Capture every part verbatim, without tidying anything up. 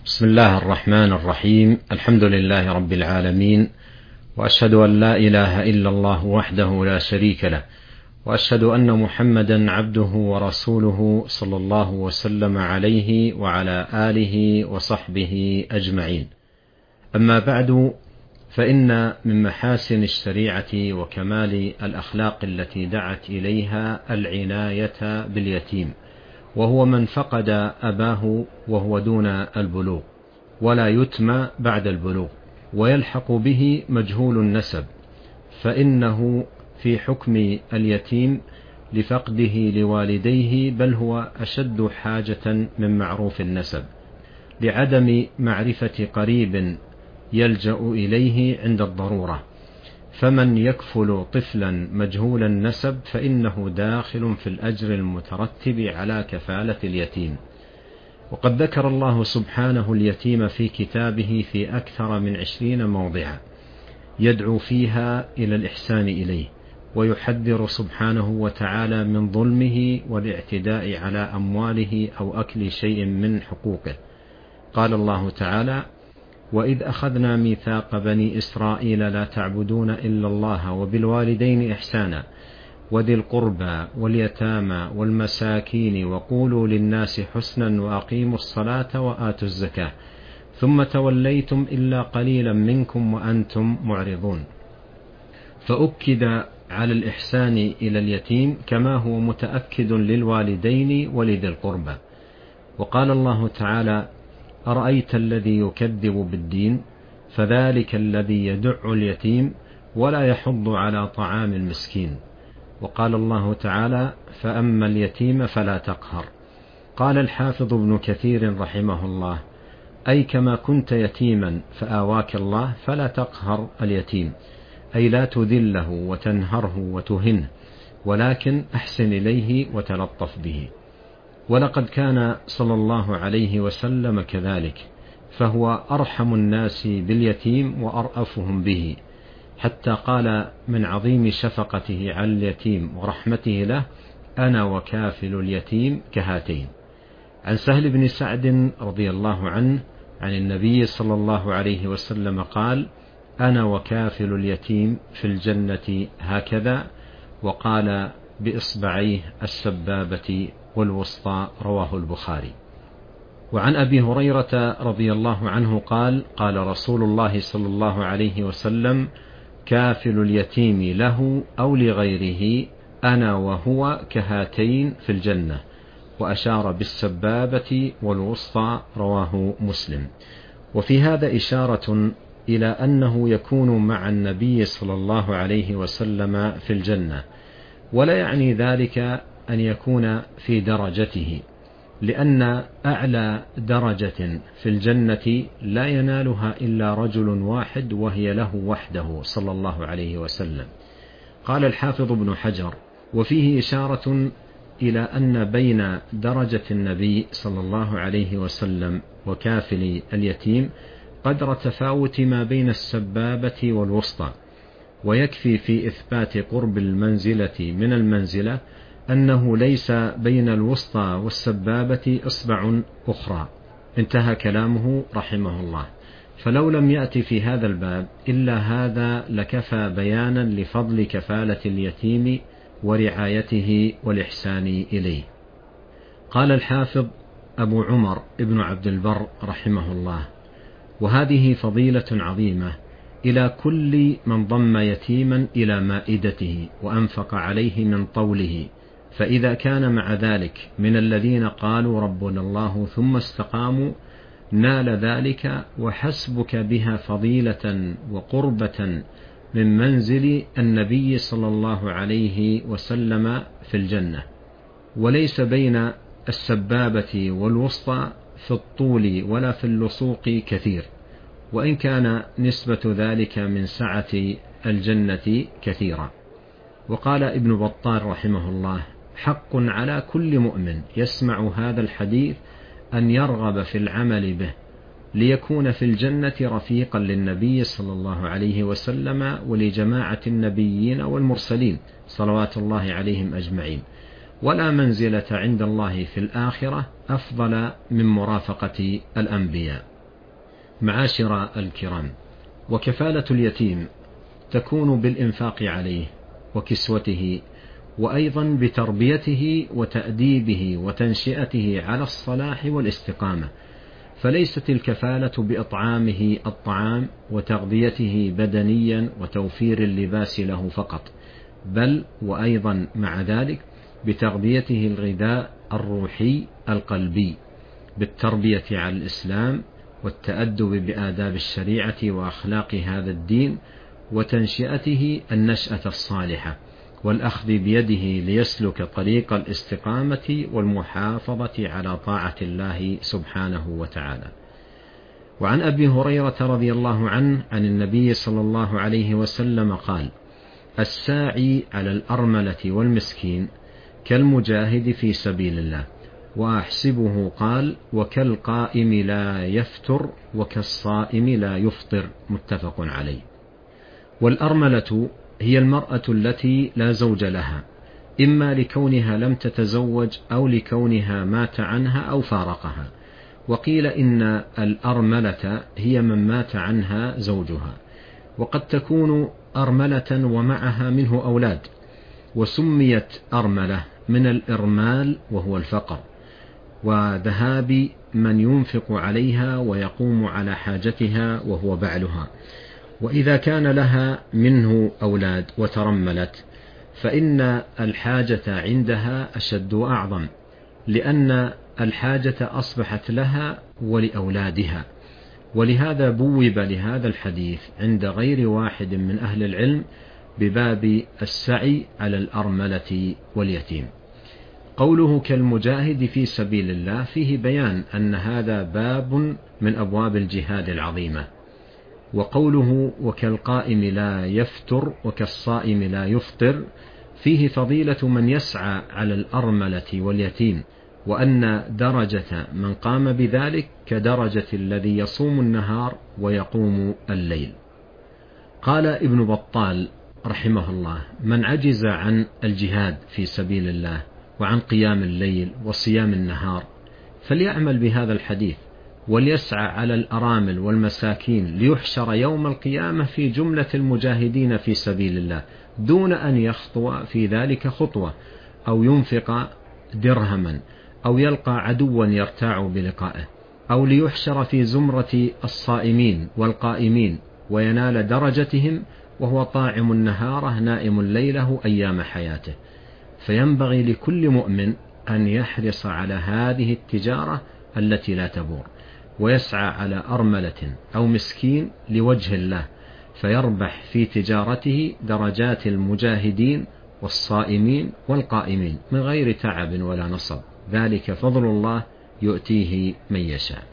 بسم الله الرحمن الرحيم. الحمد لله رب العالمين، وأشهد أن لا إله إلا الله وحده لا شريك له، وأشهد أن محمدا عبده ورسوله صلى الله وسلم عليه وعلى آله وصحبه أجمعين. أما بعد، فإن من محاسن الشريعة وكمال الأخلاق التي دعت إليها العناية باليتيم، وهو من فقد أباه وهو دون البلوغ، ولا يتم بعد البلوغ، ويلحق به مجهول النسب، فإنه في حكم اليتيم لفقده لوالديه، بل هو أشد حاجة من معروف النسب، لعدم معرفة قريب يلجأ إليه عند الضرورة. فمن يكفل طفلا مجهول النسب فإنه داخل في الأجر المترتب على كفالة اليتيم. وقد ذكر الله سبحانه اليتيم في كتابه في أكثر من عشرين موضعا، يدعو فيها إلى الإحسان إليه، ويحذر سبحانه وتعالى من ظلمه والاعتداء على أمواله أو أكل شيء من حقوقه. قال الله تعالى: وإذ أخذنا ميثاق بني إسرائيل لا تعبدون إلا الله وبالوالدين إحسانا وذي القربى واليتامى والمساكين وقولوا للناس حسنا وأقيموا الصلاة وآتوا الزكاة ثم توليتم إلا قليلا منكم وأنتم معرضون. فأكد على الإحسان إلى اليتيم كما هو متأكد للوالدين ولذي القربى. وقال الله تعالى: أرأيت الذي يكذب بالدين فذلك الذي يدع اليتيم ولا يحض على طعام المسكين. وقال الله تعالى: فأما اليتيم فلا تقهر. قال الحافظ ابن كثير رحمه الله: أي كما كنت يتيما فآواك الله فلا تقهر اليتيم، أي لا تذله وتنهره وتهنه، ولكن أحسن إليه وتلطف به. ولقد كان صلى الله عليه وسلم كذلك، فهو أرحم الناس باليتيم وأرأفهم به، حتى قال من عظيم شفقته على اليتيم ورحمته له: أنا وكافل اليتيم كهاتين. عن سهل بن سعد رضي الله عنه عن النبي صلى الله عليه وسلم قال: أنا وكافل اليتيم في الجنة هكذا، وقال بإصبعيه السبابة والوسطى، رواه البخاري. وعن أبي هريرة رضي الله عنه قال: قال رسول الله صلى الله عليه وسلم: كافل اليتيم له أو لغيره أنا وهو كهاتين في الجنة، وأشار بالسبابة والوسطى، رواه مسلم. وفي هذا إشارة إلى أنه يكون مع النبي صلى الله عليه وسلم في الجنة، ولا يعني ذلك أن يكون في درجته، لأن أعلى درجة في الجنة لا ينالها إلا رجل واحد، وهي له وحده صلى الله عليه وسلم. قال الحافظ ابن حجر: وفيه إشارة إلى أن بين درجة النبي صلى الله عليه وسلم وكافل اليتيم قدر تفاوت ما بين السبابة والوسطى، ويكفي في إثبات قرب المنزلة من المنزلة أنه ليس بين الوسطى والسبابة إصبع أخرى. انتهى كلامه رحمه الله. فلو لم يأتي في هذا الباب إلا هذا لكفى بيانا لفضل كفالة اليتيم ورعايته والإحسان إليه. قال الحافظ أبو عمر ابن عبد البر رحمه الله: وهذه فضيلة عظيمة إلى كل من ضم يتيما إلى مائدته وأنفق عليه من طوله، فإذا كان مع ذلك من الذين قالوا ربنا الله ثم استقاموا نال ذلك، وحسبك بها فضيلة وقربة من منزل النبي صلى الله عليه وسلم في الجنة. وليس بين السبابة والوسطى في الطول ولا في اللصوق كثير، وإن كان نسبة ذلك من سعة الجنة كثيرا. وقال ابن بطال رحمه الله: حق على كل مؤمن يسمع هذا الحديث أن يرغب في العمل به، ليكون في الجنة رفيقا للنبي صلى الله عليه وسلم ولجماعة النبيين والمرسلين صلوات الله عليهم أجمعين، ولا منزلة عند الله في الآخرة أفضل من مرافقة الأنبياء. معاشر الكرام، وكفالة اليتيم تكون بالإنفاق عليه وكسوته، وأيضا بتربيته وتأديبه وتنشئته على الصلاح والاستقامة. فليست الكفالة بإطعامه الطعام وتغذيته بدنيا وتوفير اللباس له فقط، بل وأيضا مع ذلك بتغذيته الغذاء الروحي القلبي، بالتربية على الإسلام والتأدب بآداب الشريعة وأخلاق هذا الدين، وتنشئته النشأة الصالحة، والأخذ بيده ليسلك طريق الاستقامة والمحافظة على طاعة الله سبحانه وتعالى. وعن أبي هريرة رضي الله عنه عن النبي صلى الله عليه وسلم قال: الساعي على الأرملة والمسكين كالمجاهد في سبيل الله. وأحسبه قال: وكالقائم لا يفتر وكالصائم لا يفطر، متفق عليه. والأرملة هي المرأة التي لا زوج لها، إما لكونها لم تتزوج أو لكونها مات عنها أو فارقها. وقيل إن الأرملة هي من مات عنها زوجها، وقد تكون أرملة ومعها منه أولاد، وسميت أرملة من الإرمال وهو الفقر، وذهاب من ينفق عليها ويقوم على حاجتها وهو بعلها. وإذا كان لها منه أولاد وترملت فإن الحاجة عندها أشد وأعظم، لأن الحاجة أصبحت لها ولأولادها. ولهذا بوب لهذا الحديث عند غير واحد من أهل العلم بباب السعي على الأرملة واليتيم. قوله كالمجاهد في سبيل الله فيه بيان أن هذا باب من أبواب الجهاد العظيمة. وقوله وكالقائم لا يفتر وكالصائم لا يفطر فيه فضيلة من يسعى على الأرملة واليتيم، وأن درجة من قام بذلك كدرجة الذي يصوم النهار ويقوم الليل. قال ابن بطال رحمه الله: من عجز عن الجهاد في سبيل الله وعن قيام الليل وصيام النهار فليعمل بهذا الحديث، وليسعى على الأرامل والمساكين ليحشر يوم القيامة في جملة المجاهدين في سبيل الله، دون أن يخطو في ذلك خطوة أو ينفق درهما أو يلقى عدوا يرتاع بلقائه، أو ليحشر في زمرة الصائمين والقائمين وينال درجتهم وهو طاعم النهارة نائم ليله أيام حياته. فينبغي لكل مؤمن أن يحرص على هذه التجارة التي لا تبور، ويسعى على أرملة أو مسكين لوجه الله، فيربح في تجارته درجات المجاهدين والصائمين والقائمين من غير تعب ولا نصب، ذلك فضل الله يؤتيه من يشاء.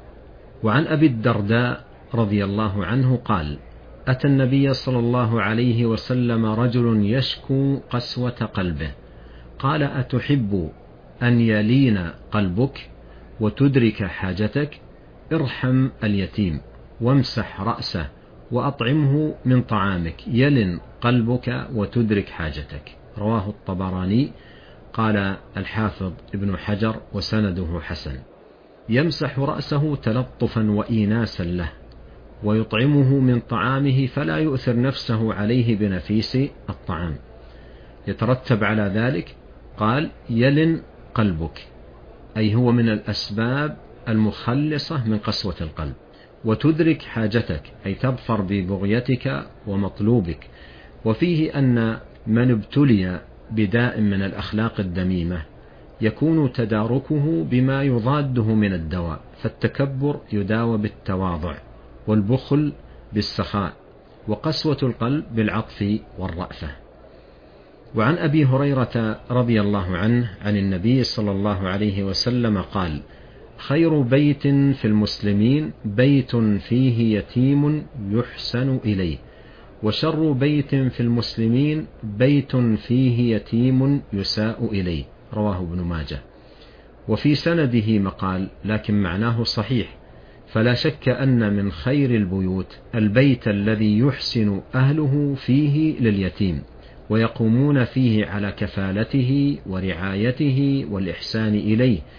وعن أبي الدرداء رضي الله عنه قال: أتى النبي صلى الله عليه وسلم رجل يشكو قسوة قلبه، قال: أتحب أن يلين قلبك وتدرك حاجتك؟ ارحم اليتيم وامسح رأسه وأطعمه من طعامك يلن قلبك وتدرك حاجتك. رواه الطبراني. قال الحافظ ابن حجر: وسنده حسن. يمسح رأسه تلطفا وإيناسا له، ويطعمه من طعامه فلا يؤثر نفسه عليه بنفيس الطعام. يترتب على ذلك قال: يلن قلبك، أي هو من الأسباب المخلصة من قسوة القلب. وتدرك حاجتك، أي تظفر ببغيتك ومطلوبك. وفيه أن من ابتلي بداء من الأخلاق الذميمة يكون تداركه بما يضاده من الدواء، فالتكبر يداوى بالتواضع، والبخل بالسخاء، وقسوة القلب بالعطف والرأفة. وعن أبي هريرة رضي الله عنه عن النبي صلى الله عليه وسلم قال: خير بيت في المسلمين بيت فيه يتيم يحسن إليه، وشر بيت في المسلمين بيت فيه يتيم يساء إليه. رواه ابن ماجه. وفي سنده مقال، لكن معناه صحيح، فلا شك أن من خير البيوت البيت الذي يحسن أهله فيه لليتيم، ويقومون فيه على كفالته ورعايته والإحسان إليه،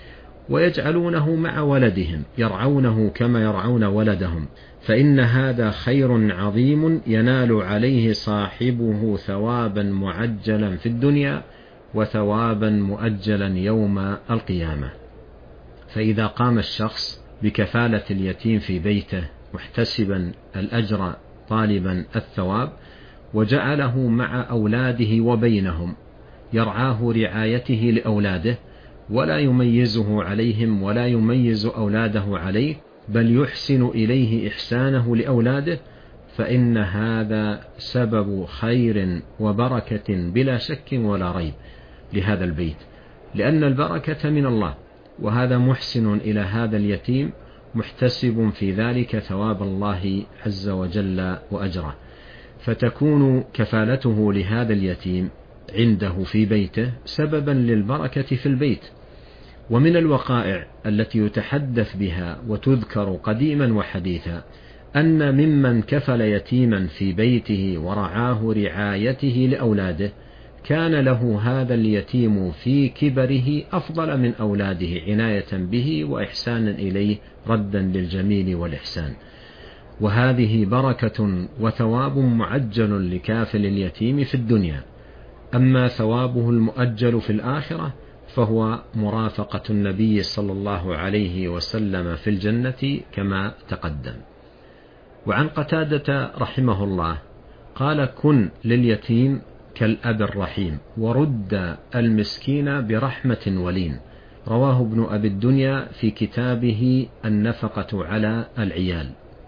ويجعلونه مع ولدهم يرعونه كما يرعون ولدهم، فإن هذا خير عظيم ينال عليه صاحبه ثوابا معجلا في الدنيا وثوابا مؤجلا يوم القيامة. فإذا قام الشخص بكفالة اليتيم في بيته محتسبا الأجر طالبا الثواب، وجعله مع أولاده وبينهم يرعاه رعايته لأولاده ولا يميزه عليهم ولا يميز أولاده عليه، بل يحسن إليه إحسانه لأولاده، فإن هذا سبب خير وبركة بلا شك ولا ريب لهذا البيت، لأن البركة من الله، وهذا محسن إلى هذا اليتيم محتسب في ذلك ثواب الله عز وجل وأجره، فتكون كفالته لهذا اليتيم عنده في بيته سببا للبركة في البيت. ومن الوقائع التي يتحدث بها وتذكر قديما وحديثا أن ممن كفل يتيما في بيته ورعاه رعايته لأولاده كان له هذا اليتيم في كبره أفضل من أولاده عناية به وإحسانا إليه ردا للجميل والإحسان، وهذه بركة وثواب معجل لكافل اليتيم في الدنيا. أما ثوابه المؤجل في الآخرة فهو مرافقة النبي صلى الله عليه وسلم في الجنة كما تقدم. وعن قتادة رحمه الله قال: كن لليتيم كالأب الرحيم ورد المسكين برحمة ولين. رواه ابن أبي الدنيا في كتابه النفقة على العيال.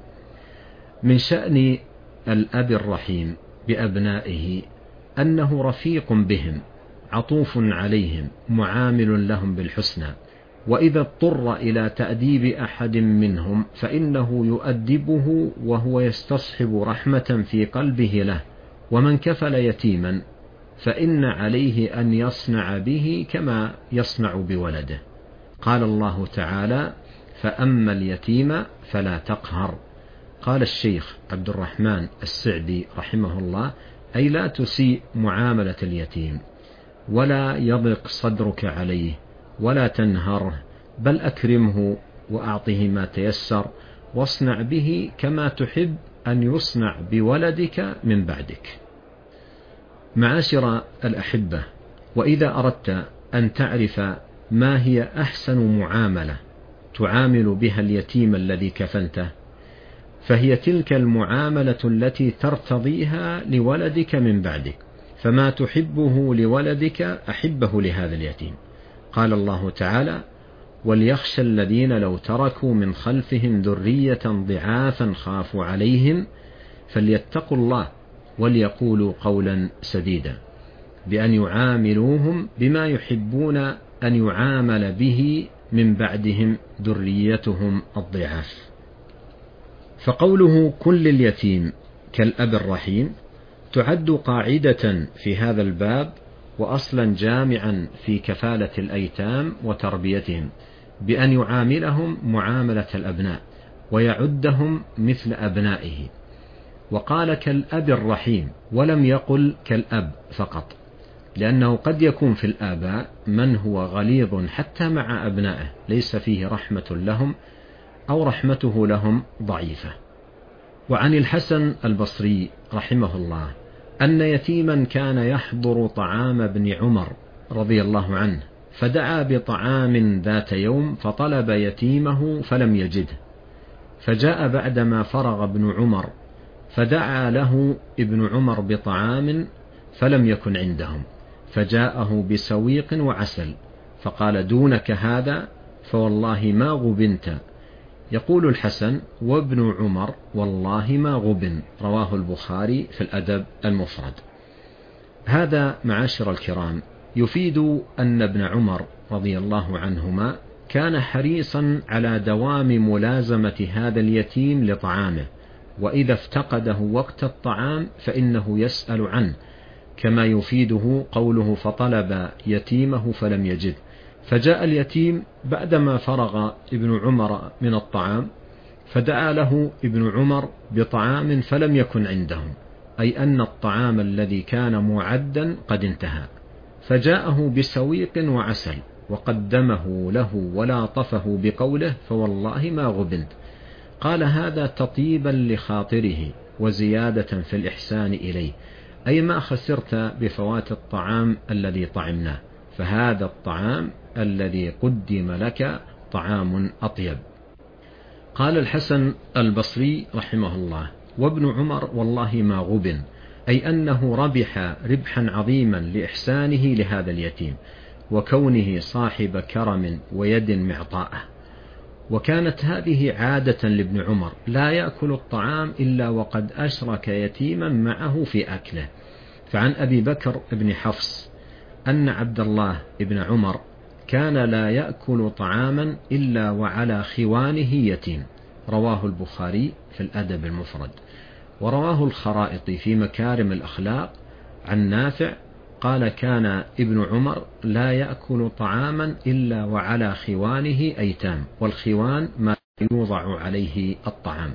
من شأن الأب الرحيم بأبنائه أنه رفيق بهم عطوف عليهم معامل لهم بالحسنى، وإذا اضطر إلى تأديب أحد منهم فإنه يؤدبه وهو يستصحب رحمة في قلبه له. ومن كفل يتيما فإن عليه أن يصنع به كما يصنع بولده. قال الله تعالى: فأما اليتيم فلا تقهر. قال الشيخ عبد الرحمن السعدي رحمه الله: أي لا تسيء معاملة اليتيم ولا يضيق صدرك عليه ولا تنهره، بل أكرمه وأعطه ما تيسر، واصنع به كما تحب أن يصنع بولدك من بعدك. معاشر الأحبة، وإذا أردت أن تعرف ما هي أحسن معاملة تعامل بها اليتيم الذي كفلته، فهي تلك المعاملة التي ترتضيها لولدك من بعدك، فما تحبه لولدك أحبه لهذا اليتيم. قال الله تعالى: وليخشى الذين لو تركوا من خلفهم ذرية ضعافا خافوا عليهم فليتقوا الله وليقولوا قولا سديدا، بأن يعاملوهم بما يحبون أن يعامل به من بعدهم ذريتهم الضعاف. فقوله كن لليتيم كالأب الرحيم تعد قاعدة في هذا الباب وأصلا جامعا في كفالة الأيتام وتربيتهم، بأن يعاملهم معاملة الأبناء ويعدهم مثل أبنائه. وقال كالأب الرحيم ولم يقل كالأب فقط، لأنه قد يكون في الآباء من هو غليظ حتى مع أبنائه ليس فيه رحمة لهم أو رحمته لهم ضعيفة. وعن الحسن البصري رحمه الله أن يتيما كان يحضر طعام ابن عمر رضي الله عنه، فدعا بطعام ذات يوم فطلب يتيمه فلم يجده، فجاء بعدما فرغ ابن عمر فدعا له ابن عمر بطعام فلم يكن عندهم، فجاءه بسويق وعسل فقال: دونك هذا فوالله ما غبنت. يقول الحسن: وابن عمر والله ما غبن. رواه البخاري في الأدب المفرد. هذا معاشر الكرام يفيد أن ابن عمر رضي الله عنهما كان حريصا على دوام ملازمة هذا اليتيم لطعامه، وإذا افتقده وقت الطعام فإنه يسأل عنه، كما يفيده قوله فطلب يتيمه فلم يجد، فجاء اليتيم بعدما فرغ ابن عمر من الطعام فدعا له ابن عمر بطعام فلم يكن عندهم، أي أن الطعام الذي كان معدا قد انتهى، فجاءه بسويق وعسل وقدمه له ولاطفه بقوله فوالله ما غبنت. قال هذا تطيبا لخاطره وزيادة في الإحسان إليه، أي ما خسرت بفوات الطعام الذي طعمناه، فهذا الطعام الذي قدم لك طعام أطيب. قال الحسن البصري رحمه الله: وابن عمر والله ما غبن، أي أنه ربح ربحا عظيما لإحسانه لهذا اليتيم وكونه صاحب كرم ويد معطاءة. وكانت هذه عادة لابن عمر، لا يأكل الطعام إلا وقد أشرك يتيما معه في أكله. فعن أبي بكر بن حفص أن عبد الله بن عمر كان لا يأكل طعاما إلا وعلى خوانه يتيم، رواه البخاري في الأدب المفرد. ورواه الخرائطي في مكارم الأخلاق عن نافع قال كان ابن عمر لا يأكل طعاما إلا وعلى خوانه أيتام، والخوان ما يوضع عليه الطعام.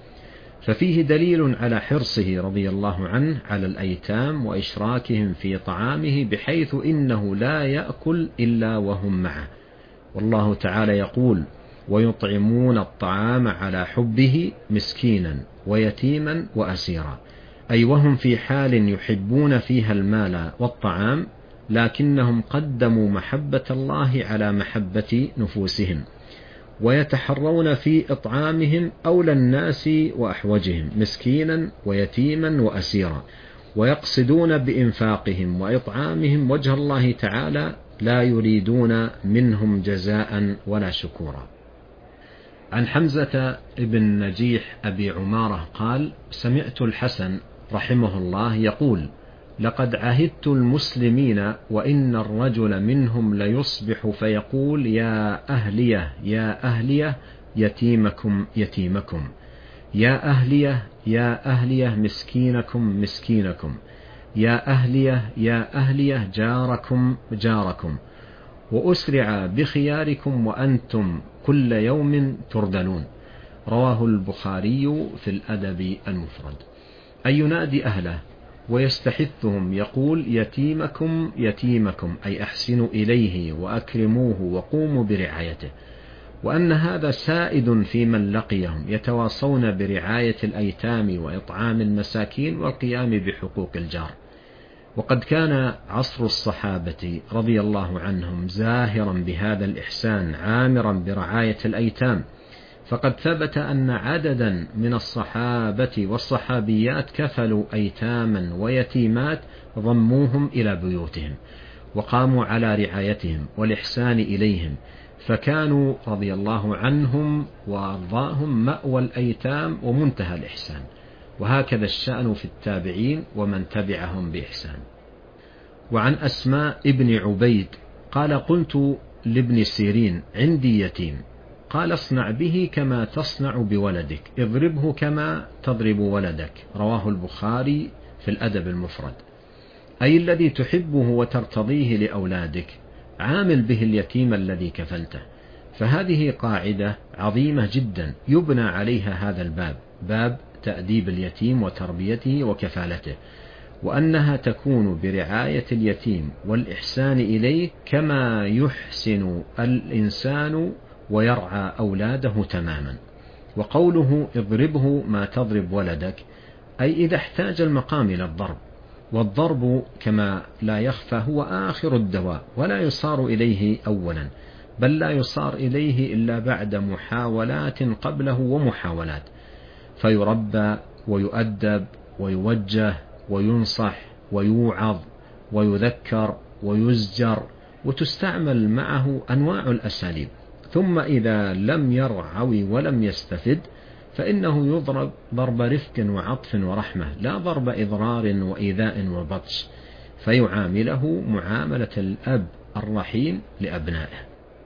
ففيه دليل على حرصه رضي الله عنه على الأيتام وإشراكهم في طعامه، بحيث إنه لا يأكل إلا وهم معه. والله تعالى يقول: ويطعمون الطعام على حبه مسكينا ويتيما وأسيرا، أي وهم في حال يحبون فيها المال والطعام، لكنهم قدموا محبة الله على محبة نفوسهم، ويتحرون في إطعامهم أولى الناس وأحوجهم مسكينا ويتيما وأسيرا، ويقصدون بإنفاقهم وإطعامهم وجه الله تعالى، لا يريدون منهم جزاء ولا شكورا. عن حمزة بن نجيح أبي عمارة قال: سمعت الحسن رحمه الله يقول: لقد عهدت المسلمين وإن الرجل منهم ليصبح فيقول يا أهليه يا أهليه يتيمكم يتيمكم، يا أهليه يا أهليه مسكينكم مسكينكم، يا أهليه يا أهليه جاركم جاركم، وأسرع بخياركم وأنتم كل يوم تردلون. رواه البخاري في الأدب المفرد. أي ينادي أهله ويستحثهم، يقول يتيمكم يتيمكم، أي أحسنوا إليه وأكرموه وقوموا برعايته، وأن هذا سائد في من لقيهم، يتواصون برعاية الأيتام وإطعام المساكين والقيام بحقوق الجار. وقد كان عصر الصحابة رضي الله عنهم زاهرا بهذا الإحسان، عامرا برعاية الأيتام، فقد ثبت أن عددا من الصحابة والصحابيات كفلوا أيتاما ويتيمات ضموهم إلى بيوتهم وقاموا على رعايتهم والإحسان إليهم، فكانوا رضي الله عنهم وأرضاهم مأوى الأيتام ومنتهى الإحسان. وهكذا الشأن في التابعين ومن تبعهم بإحسان. وعن أسماء ابن عبيد قال: قلت لابن سيرين عندي يتيم، قال: اصنع به كما تصنع بولدك، اضربه كما تضرب ولدك. رواه البخاري في الأدب المفرد. أي الذي تحبه وترتضيه لأولادك عامل به اليتيم الذي كفلته. فهذه قاعدة عظيمة جدا يبنى عليها هذا الباب، باب تأديب اليتيم وتربيته وكفالته، وأنها تكون برعاية اليتيم والإحسان إليه كما يحسن الإنسان ويرعى أولاده تماما. وقوله اضربه ما تضرب ولدك، أي إذا احتاج المقام إلى الضرب، والضرب كما لا يخفى هو آخر الدواء، ولا يصار إليه أولا، بل لا يصار إليه إلا بعد محاولات قبله ومحاولات، فيربى ويؤدب ويوجه وينصح ويوعظ ويذكر ويزجر، وتستعمل معه أنواع الأساليب. ثم إذا لم يرعوي ولم يستفد فإنه يضرب ضرب رفق وعطف ورحمة، لا ضرب إضرار وإيذاء وبطش، فيعامله معاملة الأب الرحيم لأبنائه.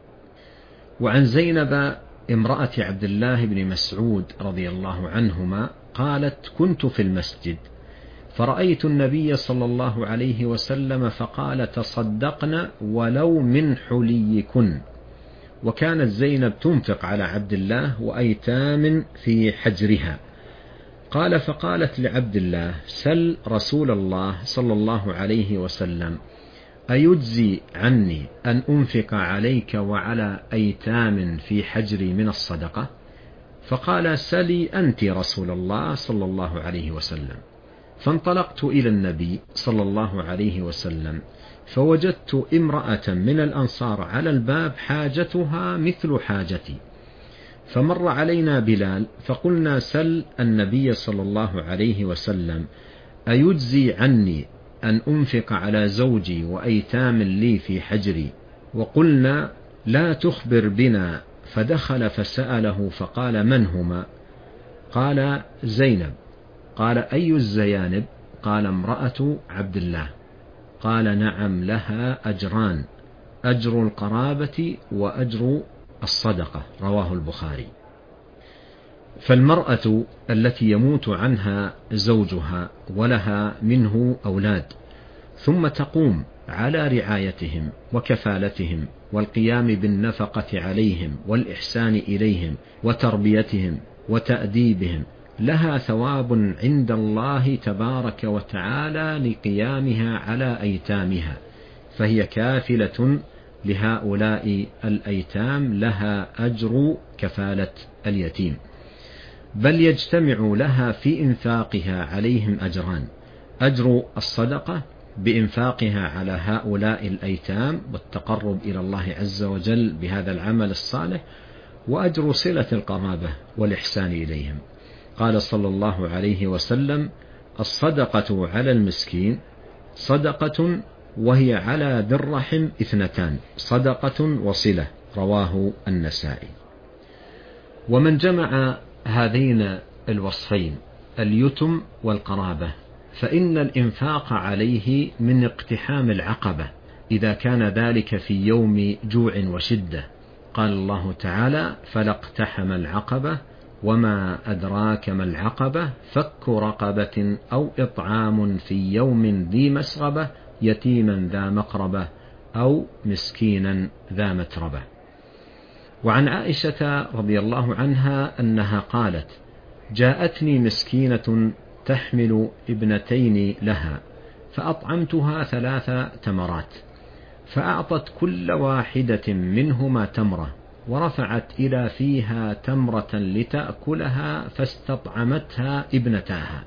وعن زينب امرأة عبد الله بن مسعود رضي الله عنهما قالت: كنت في المسجد فرأيت النبي صلى الله عليه وسلم فقال: تصدقن ولو من حليكن. وكانت زينب تنفق على عبد الله وأيتام في حجرها. قال: فقالت لعبد الله: سل رسول الله صلى الله عليه وسلم أيجزي عني أن أنفق عليك وعلى أيتام في حجري من الصدقة؟ فقال سلي أنت رسول الله صلى الله عليه وسلم. فانطلقت إلى النبي صلى الله عليه وسلم فوجدت امرأة من الأنصار على الباب حاجتها مثل حاجتي، فمر علينا بلال فقلنا سل النبي صلى الله عليه وسلم أيجزي عني أن أنفق على زوجي وأيتام لي في حجري؟ وقلنا لا تخبر بنا. فدخل فسأله فقال من هما؟ قال زينب. قال أي الزيانب؟ قال امرأة عبد الله. قال نعم لها أجران، أجر القرابة وأجر الصدقة. رواه البخاري. فالمرأة التي يموت عنها زوجها ولها منه أولاد ثم تقوم على رعايتهم وكفالتهم والقيام بالنفقة عليهم والإحسان إليهم وتربيتهم وتأديبهم، لها ثواب عند الله تبارك وتعالى لقيامها على أيتامها، فهي كافلة لهؤلاء الأيتام، لها أجر كفالة اليتيم، بل يجتمع لها في إنفاقها عليهم أجران: أجر الصدقة بإنفاقها على هؤلاء الأيتام والتقرب إلى الله عز وجل بهذا العمل الصالح، وأجر صلة القرابة والإحسان إليهم. قال صلى الله عليه وسلم: الصدقة على المسكين صدقة، وهي على ذي الرحم اثنتان، صدقة وصلة. رواه النسائي. ومن جمع هذين الوصفين اليتم والقرابة فإن الإنفاق عليه من اقتحام العقبة إذا كان ذلك في يوم جوع وشدة. قال الله تعالى: فلا اقتحم العقبة وما أدراك ما العقبة فك رقبة أو إطعام في يوم ذي مسغبة يتيما ذا مقربة أو مسكينا ذا متربة. وعن عائشة رضي الله عنها أنها قالت: جاءتني مسكينة تحمل ابنتين لها فأطعمتها ثلاث تمرات، فأعطت كل واحدة منهما تمرة ورفعت إلى فيها تمرة لتأكلها، فاستطعمتها ابنتاها،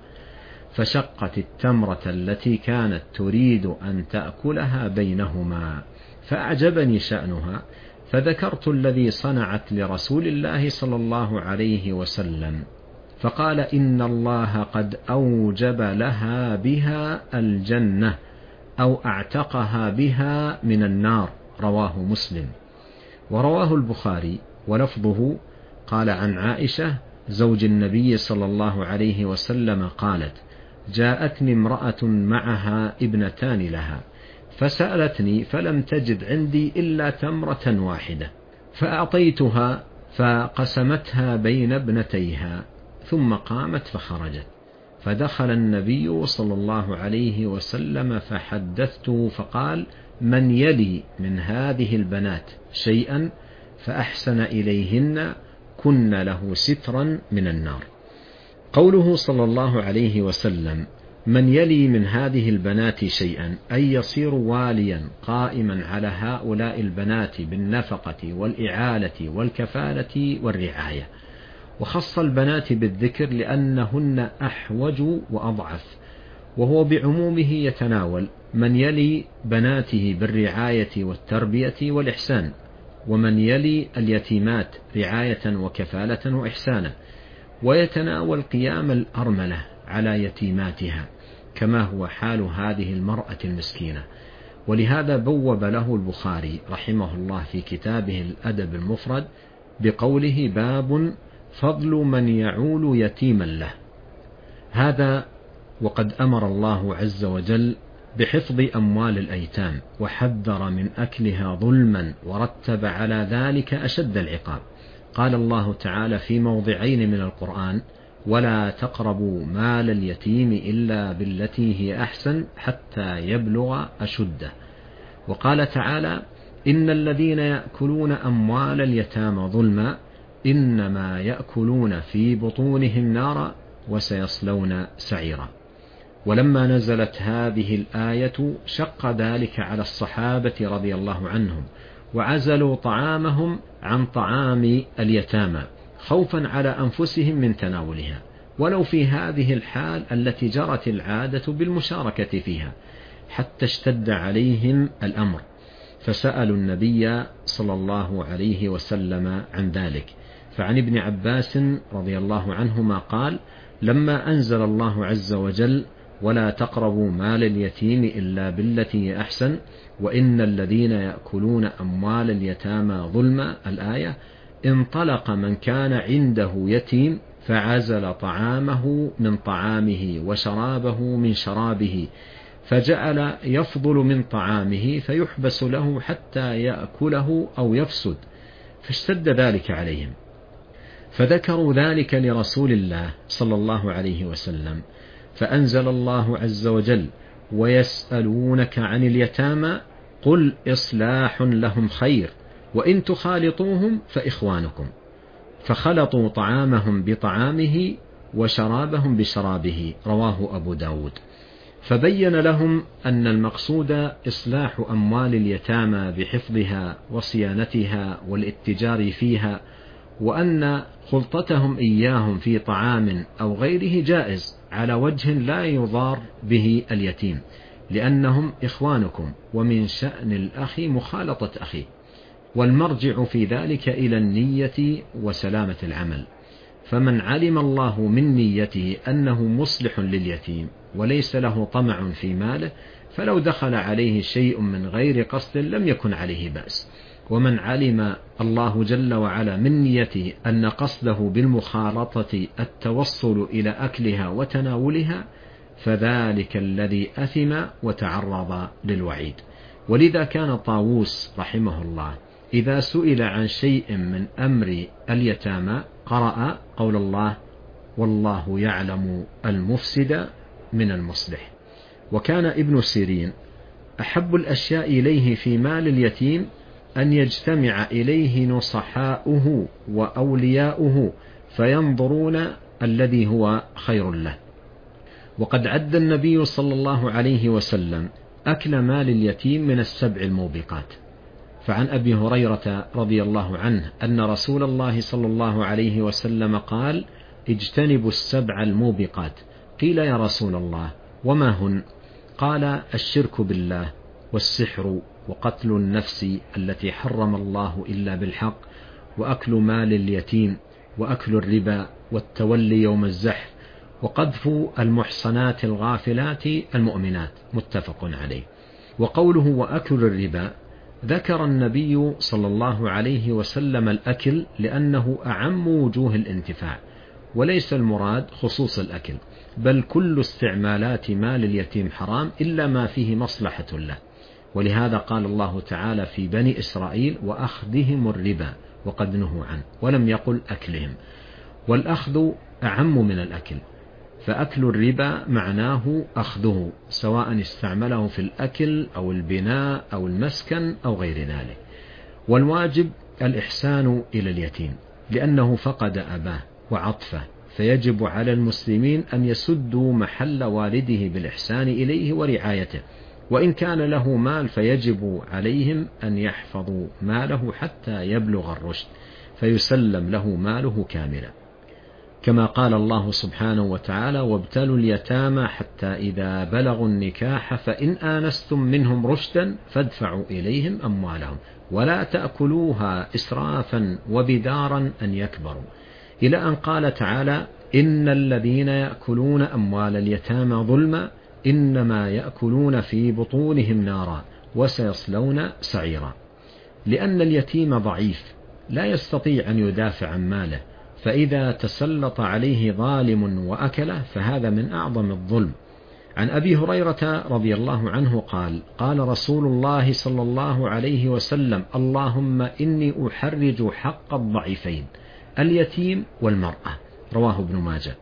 فشقت التمرة التي كانت تريد أن تأكلها بينهما، فأعجبني شأنها، فذكرت الذي صنعت لرسول الله صلى الله عليه وسلم، فقال: إن الله قد أوجب لها بها الجنة أو أعتقها بها من النار. رواه مسلم. ورواه البخاري ولفظه قال عن عائشة زوج النبي صلى الله عليه وسلم قالت: جاءتني امرأة معها ابنتان لها فسألتني فلم تجد عندي إلا تمرة واحدة، فأعطيتها فقسمتها بين ابنتيها، ثم قامت فخرجت، فدخل النبي صلى الله عليه وسلم فحدثته فقال: من يلي من هذه البنات شيئا فأحسن إليهن كن له سترا من النار. قوله صلى الله عليه وسلم: من يلي من هذه البنات شيئا، أي يصير واليا قائما على هؤلاء البنات بالنفقة والإعالة والكفالة والرعاية، وخص البنات بالذكر لأنهن أحوج وأضعف، وهو بعمومه يتناول من يلي بناته بالرعاية والتربية والإحسان، ومن يلي اليتيمات رعاية وكفالة وإحسانا، ويتناول قيام الأرملة على يتيماتها كما هو حال هذه المرأة المسكينة. ولهذا بوب له البخاري رحمه الله في كتابه الأدب المفرد بقوله: باب فضل من يعول يتيما له. هذا وقد أمر الله عز وجل بحفظ أموال الأيتام وحذر من أكلها ظلما، ورتب على ذلك أشد العقاب. قال الله تعالى في موضعين من القرآن: ولا تقربوا مال اليتيم إلا بالتي هي أحسن حتى يبلغ أشده. وقال تعالى: إن الذين يأكلون أموال اليتامى ظلما إنما يأكلون في بطونهم نارا وسيصلون سعيرا. ولما نزلت هذه الآية شق ذلك على الصحابة رضي الله عنهم، وعزلوا طعامهم عن طعام اليتامى خوفا على أنفسهم من تناولها، ولو في هذه الحال التي جرت العادة بالمشاركة فيها، حتى اشتد عليهم الأمر فسألوا النبي صلى الله عليه وسلم عن ذلك. فعن ابن عباس رضي الله عنهما قال: لما أنزل الله عز وجل: ولا تقربوا مال اليتيم إلا بالتي هي أحسن وإن الذين يأكلون أموال اليتامى ظلما، الآية، انطلق من كان عنده يتيم فعزل طعامه من طعامه وشرابه من شرابه، فجعل يفضل من طعامه فيحبس له حتى يأكله أو يفسد، فاشتد ذلك عليهم، فذكروا ذلك لرسول الله صلى الله عليه وسلم، فأنزل الله عز وجل: ويسألونك عن اليتامى قل إصلاح لهم خير وإن تخالطوهم فإخوانكم، فخلطوا طعامهم بطعامه وشرابهم بشرابه، رواه أبو داود. فبين لهم أن المقصود إصلاح أموال اليتامى بحفظها وصيانتها والاتجار فيها، وأن خلطتهم إياهم في طعام أو غيره جائز على وجه لا يضار به اليتيم، لأنهم إخوانكم، ومن شأن الأخ مخالطة أخيه، والمرجع في ذلك إلى النية وسلامة العمل. فمن علم الله من نيته أنه مصلح لليتيم وليس له طمع في ماله، فلو دخل عليه شيء من غير قصد لم يكن عليه بأس. ومن علم الله جل وعلا من نيته أن قصده بالمخالطة التوصل إلى أكلها وتناولها، فذلك الذي أثم وتعرض للوعيد. ولذا كان طاووس رحمه الله إذا سئل عن شيء من أمر اليتامى قرأ قول الله: والله يعلم المفسد من المصلح. وكان ابن سيرين أحب الأشياء إليه في مال اليتيم أن يجتمع إليه نصحاؤه وأولياؤه فينظرون الذي هو خير له. وقد عد النبي صلى الله عليه وسلم أكل مال اليتيم من السبع الموبقات. فعن أبي هريرة رضي الله عنه أن رسول الله صلى الله عليه وسلم قال: اجتنبوا السبع الموبقات. قيل: يا رسول الله وما هن؟ قال: الشرك بالله، والسحر، وقتل النفس التي حرم الله إلا بالحق، وأكل مال اليتيم، وأكل الربا، والتولي يوم الزحف، وقذف المحصنات الغافلات المؤمنات، متفق عليه. وقوله وأكل الربا ذكر النبي صلى الله عليه وسلم الأكل لأنه أعم وجوه الانتفاع، وليس المراد خصوص الأكل، بل كل استعمالات مال اليتيم حرام إلا ما فيه مصلحة له. ولهذا قال الله تعالى في بني إسرائيل: وأخذهم الربا وقد نهوا عنه، ولم يقل أكلهم. والأخذ أعم من الأكل، فأكل الربا معناه أخذه، سواء استعمله في الأكل أو البناء أو المسكن أو غير ذلك. والواجب الإحسان إلى اليتيم لأنه فقد أباه وعطفه، فيجب على المسلمين أن يسدوا محل والده بالإحسان إليه ورعايته. وإن كان له مال فيجب عليهم أن يحفظوا ماله حتى يبلغ الرشد فيسلم له ماله كاملا، كما قال الله سبحانه وتعالى: وابتلوا اليتامى حتى إذا بلغوا النكاح فإن آنستم منهم رشدا فادفعوا إليهم أموالهم ولا تأكلوها إسرافا وبدارا أن يكبروا، إلى أن قال تعالى: إن الذين يأكلون أموال اليتامى ظلما إنما يأكلون في بطونهم نارا وسيصلون سعيرا. لأن اليتيم ضعيف لا يستطيع أن يدافع عن ماله، فإذا تسلط عليه ظالم وأكله فهذا من أعظم الظلم. عن أبي هريرة رضي الله عنه قال: قال رسول الله صلى الله عليه وسلم: اللهم إني أحرج حق الضعيفين اليتيم والمرأة، رواه ابن ماجه.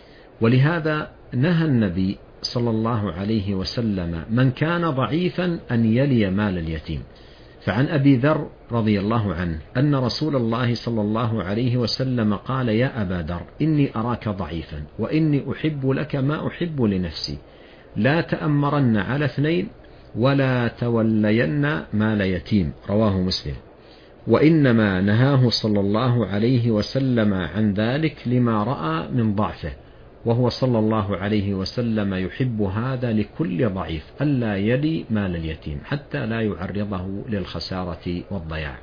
ولهذا نهى النبي صلى الله عليه وسلم من كان ضعيفا أن يلي مال اليتيم. فعن أبي ذر رضي الله عنه أن رسول الله صلى الله عليه وسلم قال: يا أبا ذر إني أراك ضعيفا وإني أحب لك ما أحب لنفسي، لا تأمرن على اثنين ولا تولين مال يتيم، رواه مسلم. وإنما نهاه صلى الله عليه وسلم عن ذلك لما رأى من ضعفه، وهو صلى الله عليه وسلم يحب هذا لكل ضعيف ألا يلي مال اليتيم حتى لا يعرضه للخسارة والضياع.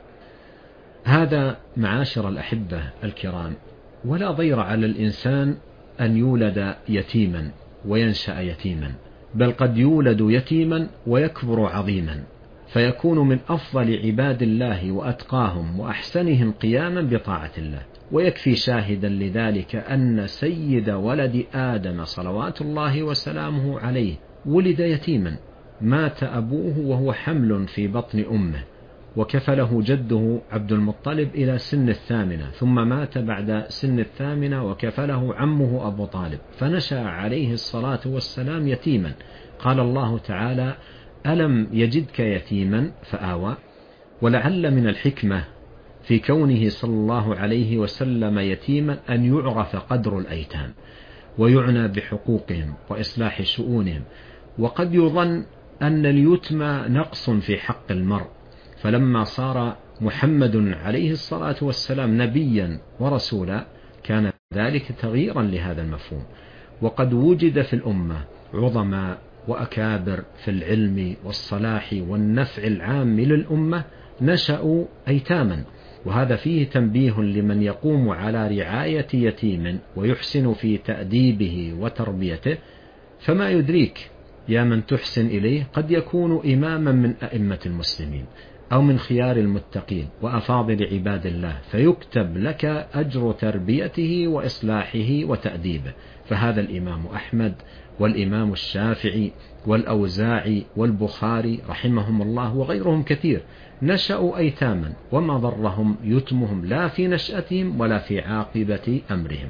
هذا معاشر الأحبة الكرام، ولا ضير على الإنسان أن يولد يتيما وينشأ يتيما، بل قد يولد يتيما ويكبر عظيما، فيكون من أفضل عباد الله وأتقاهم وأحسنهم قياما بطاعة الله. ويكفي شاهدا لذلك أن سيد ولد آدم صلوات الله وسلامه عليه ولد يتيما، مات أبوه وهو حمل في بطن أمه، وكفله جده عبد المطلب إلى سن الثامنة، ثم مات بعد سن الثامنة وكفله عمه أبو طالب، فنشأ عليه الصلاة والسلام يتيما. قال الله تعالى: ألم يجدك يتيما فآوى. ولعل من الحكمة في كونه صلى الله عليه وسلم يتيما أن يعرف قدر الأيتام ويعنى بحقوقهم وإصلاح شؤونهم. وقد يظن أن اليتم نقص في حق المرء، فلما صار محمد عليه الصلاة والسلام نبيا ورسولا كان ذلك تغييرا لهذا المفهوم. وقد وجد في الأمة عظماء وأكابر في العلم والصلاح والنفع العام للأمة نشأوا أيتاما، وهذا فيه تنبيه لمن يقوم على رعاية يتيم ويحسن في تأديبه وتربيته. فما يدريك يا من تحسن إليه قد يكون إماما من أئمة المسلمين أو من خيار المتقين وأفاضل عباد الله، فيكتب لك أجر تربيته وإصلاحه وتأديبه. فهذا الإمام أحمد والإمام الشافعي والأوزاعي والبخاري رحمهم الله وغيرهم كثير نشأوا أيتاما، وما ضرهم يتمهم لا في نشأتهم ولا في عاقبة أمرهم.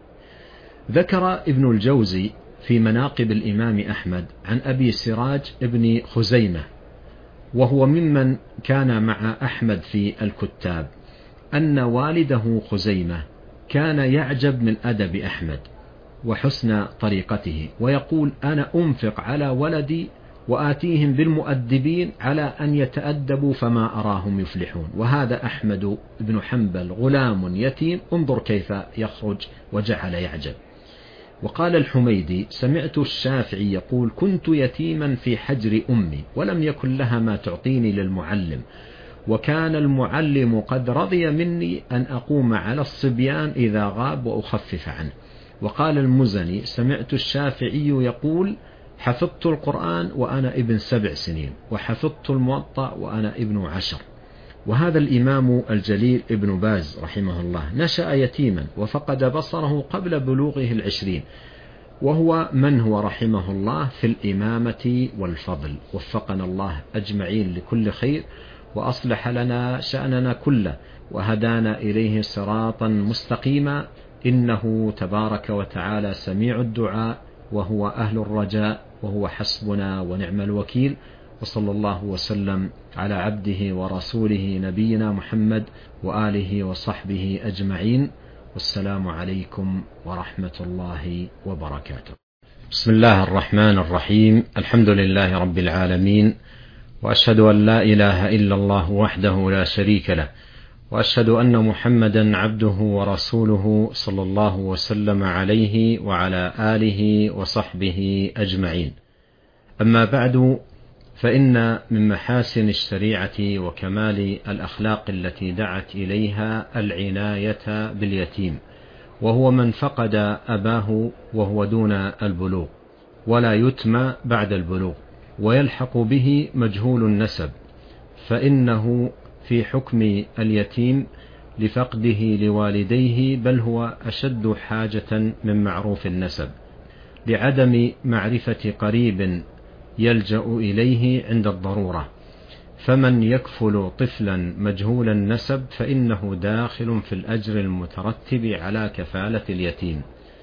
ذكر ابن الجوزي في مناقب الإمام أحمد عن أبي سراج ابن خزيمة، وهو ممن كان مع أحمد في الكتاب، أن والده خزيمة كان يعجب من أدب أحمد وحسن طريقته، ويقول: أنا أنفق على ولدي وآتيهم بالمؤدبين على أن يتأدبوا فما أراهم يفلحون، وهذا أحمد بن حنبل غلام يتيم، انظر كيف يخرج، وجعل يعجب. وقال الحميدي: سمعت الشافعي يقول: كنت يتيما في حجر أمي ولم يكن لها ما تعطيني للمعلم، وكان المعلم قد رضي مني أن أقوم على الصبيان إذا غاب وأخفف عنه. وقال المزني: سمعت الشافعي يقول: حفظت القرآن وأنا ابن سبع سنين، وحفظت الموطأ وأنا ابن عشر. وهذا الإمام الجليل ابن باز رحمه الله نشأ يتيما وفقد بصره قبل بلوغه العشرين، وهو من هو رحمه الله في الإمامة والفضل. وفقنا الله أجمعين لكل خير، وأصلح لنا شأننا كله، وهدانا إليه صراطا مستقيما، إنه تبارك وتعالى سميع الدعاء، وهو أهل الرجاء، وهو حسبنا ونعم الوكيل. وصلى الله وسلم على عبده ورسوله نبينا محمد وآله وصحبه أجمعين، والسلام عليكم ورحمة الله وبركاته. بسم الله الرحمن الرحيم، الحمد لله رب العالمين، وأشهد أن لا إله إلا الله وحده لا شريك له، وأشهد أن محمدا عبده ورسوله صلى الله وسلم عليه وعلى آله وصحبه أجمعين. أما بعد، فإن من محاسن الشريعة وكمال الأخلاق التي دعت إليها العناية باليتيم، وهو من فقد أباه وهو دون البلوغ، ولا يتم بعد البلوغ، ويلحق به مجهول النسب، فإنه في حكم اليتيم لفقده لوالديه، بل هو أشد حاجة من معروف النسب، لعدم معرفة قريب يلجأ إليه عند الضرورة. فمن يكفل طفلا مجهول النسب فإنه داخل في الأجر المترتب على كفالة اليتيم.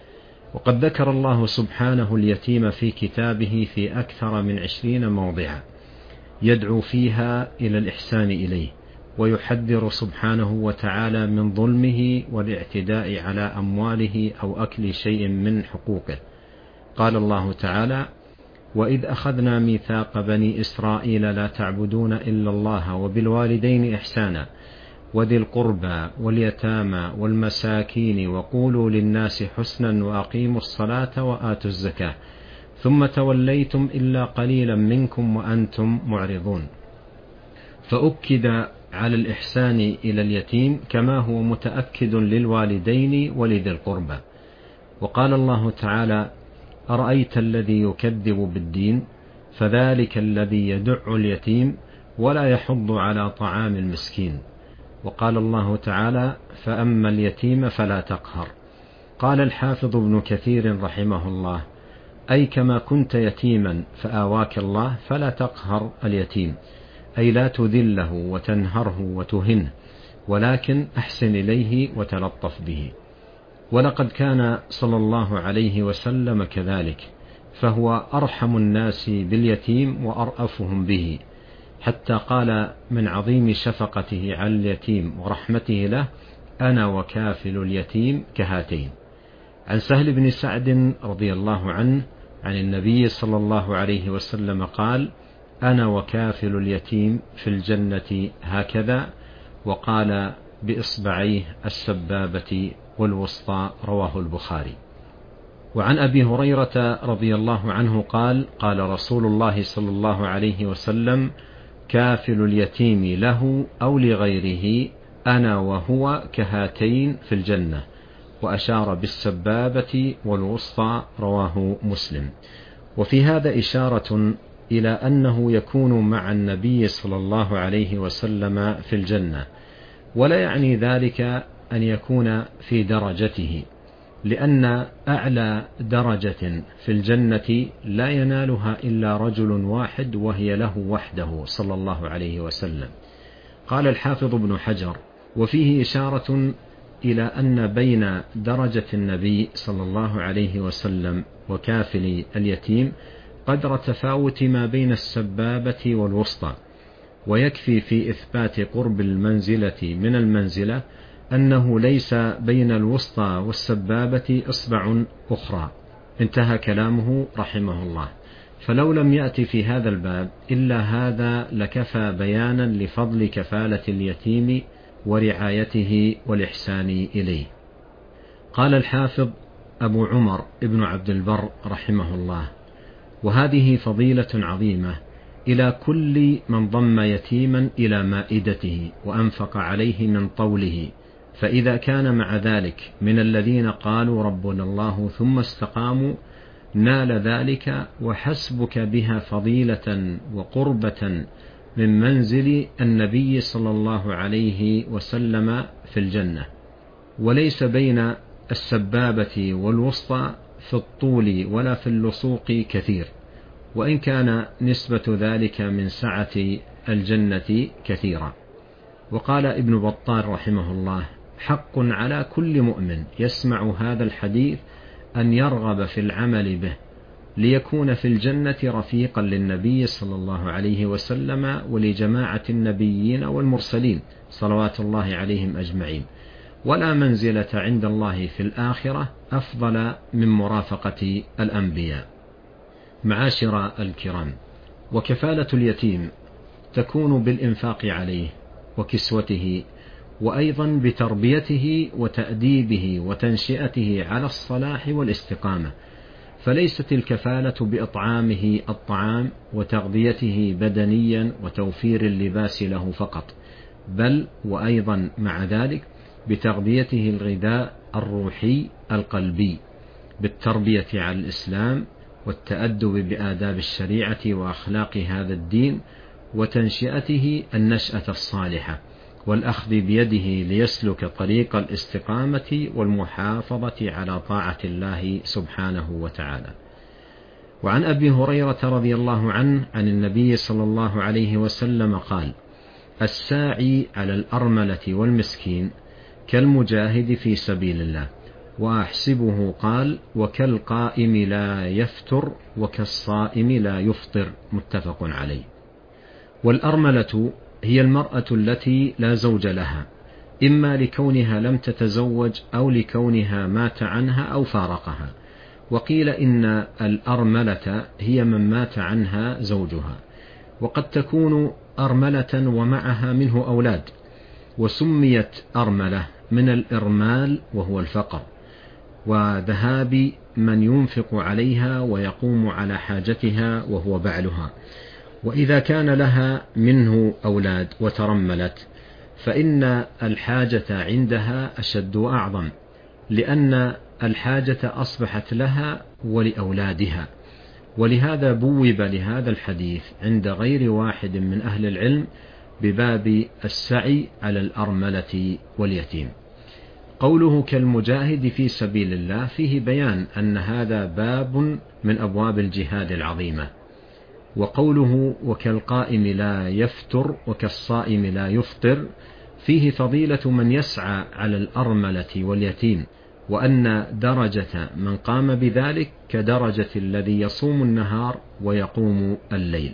وقد ذكر الله سبحانه اليتيم في كتابه في أكثر من عشرين موضعا، يدعو فيها إلى الإحسان إليه، ويحذر سبحانه وتعالى من ظلمه والاعتداء على أمواله أو أكل شيء من حقوقه. قال الله تعالى: وإذ أخذنا ميثاق بني إسرائيل لا تعبدون إلا الله وبالوالدين إحسانا وذي القربى واليتامى والمساكين وقولوا للناس حسنا وأقيموا الصلاة وآتوا الزكاة ثم توليتم إلا قليلا منكم وأنتم معرضون. فأكد على الإحسان إلى اليتيم كما هو متأكد للوالدين ولذي القربى. وقال الله تعالى: أرأيت الذي يكذب بالدين فذلك الذي يدع اليتيم ولا يحض على طعام المسكين. وقال الله تعالى: فأما اليتيم فلا تقهر. قال الحافظ ابن كثير رحمه الله: أي كما كنت يتيما فآواك الله فلا تقهر اليتيم، أي لا تذله وتنهره وتهنه، ولكن أحسن إليه وتلطف به. ولقد كان صلى الله عليه وسلم كذلك، فهو أرحم الناس باليتيم وأرأفهم به، حتى قال من عظيم شفقته على اليتيم ورحمته له: أنا وكافل اليتيم كهاتين. عن سهل بن سعد رضي الله عنه عن النبي صلى الله عليه وسلم قال: أنا وكافل اليتيم في الجنة هكذا، وقال بإصبعيه السبابة والوسطى، رواه البخاري. وعن أبي هريرة رضي الله عنه قال: قال رسول الله صلى الله عليه وسلم: كافل اليتيم له أو لغيره أنا وهو كهاتين في الجنة، وأشار بالسبابة والوسطى، رواه مسلم. وفي هذا إشارة إلى أنه يكون مع النبي صلى الله عليه وسلم في الجنة، ولا يعني ذلك أن يكون في درجته، لأن أعلى درجة في الجنة لا ينالها إلا رجل واحد وهي له وحده صلى الله عليه وسلم. قال الحافظ ابن حجر: وفيه إشارة إلى أن بين درجة النبي صلى الله عليه وسلم وكافل اليتيم قدر تفاوت ما بين السبابة والوسطى، ويكفي في إثبات قرب المنزلة من المنزلة أنه ليس بين الوسطى والسبابة إصبع أخرى. انتهى كلامه رحمه الله. فلو لم يأتي في هذا الباب إلا هذا لكفى بيانا لفضل كفالة اليتيم ورعايته والإحسان إليه. قال الحافظ أبو عمر ابن عبد البر رحمه الله: وهذه فضيلة عظيمة إلى كل من ضم يتيما إلى مائدته وأنفق عليه من طوله، فإذا كان مع ذلك من الذين قالوا ربنا الله ثم استقاموا نال ذلك، وحسبك بها فضيلة وقربة من منزل النبي صلى الله عليه وسلم في الجنة. وليس بين السبابة والوسطى في الطول ولا في اللصوق كثير، وإن كان نسبة ذلك من سعة الجنة كثيرة. وقال ابن بطال رحمه الله: حق على كل مؤمن يسمع هذا الحديث أن يرغب في العمل به، ليكون في الجنة رفيقا للنبي صلى الله عليه وسلم ولجماعة النبيين والمرسلين صلوات الله عليهم أجمعين. ولا منزلة عند الله في الآخرة أفضل من مرافقة الأنبياء. معاشر الكرام، وكفالة اليتيم تكون بالإنفاق عليه وكسوته، وأيضا بتربيته وتأديبه وتنشئته على الصلاح والاستقامة. فليست الكفالة بإطعامه الطعام وتغذيته بدنيا وتوفير اللباس له فقط، بل وأيضا مع ذلك بتغذيته الغذاء الروحي القلبي، بالتربية على الإسلام والتأدب بآداب الشريعة وأخلاق هذا الدين، وتنشئته النشأة الصالحة، والأخذ بيده ليسلك طريق الاستقامة والمحافظة على طاعة الله سبحانه وتعالى. وعن أبي هريرة رضي الله عنه عن النبي صلى الله عليه وسلم قال: الساعي على الأرملة والمسكين كالمجاهد في سبيل الله. وأحسبه قال: وكالقائم لا يفتر وكالصائم لا يفطر، متفق عليه. والأرملة هي المرأة التي لا زوج لها، إما لكونها لم تتزوج أو لكونها مات عنها أو فارقها. وقيل إن الأرملة هي من مات عنها زوجها، وقد تكون أرملة ومعها منه أولاد، وسميت أرملة من الإرمال وهو الفقر، وذهاب من ينفق عليها ويقوم على حاجتها وهو بعلها. وإذا كان لها منه أولاد وترملت فإن الحاجة عندها أشد وأعظم، لأن الحاجة أصبحت لها ولأولادها. ولهذا بوب لهذا الحديث عند غير واحد من أهل العلم بباب السعي على الأرملة واليتيم. قوله كالمجاهد في سبيل الله فيه بيان أن هذا باب من أبواب الجهاد العظيمة. وقوله وكالقائم لا يفتر وكالصائم لا يفطر فيه فضيلة من يسعى على الأرملة واليتيم، وأن درجة من قام بذلك كدرجة الذي يصوم النهار ويقوم الليل.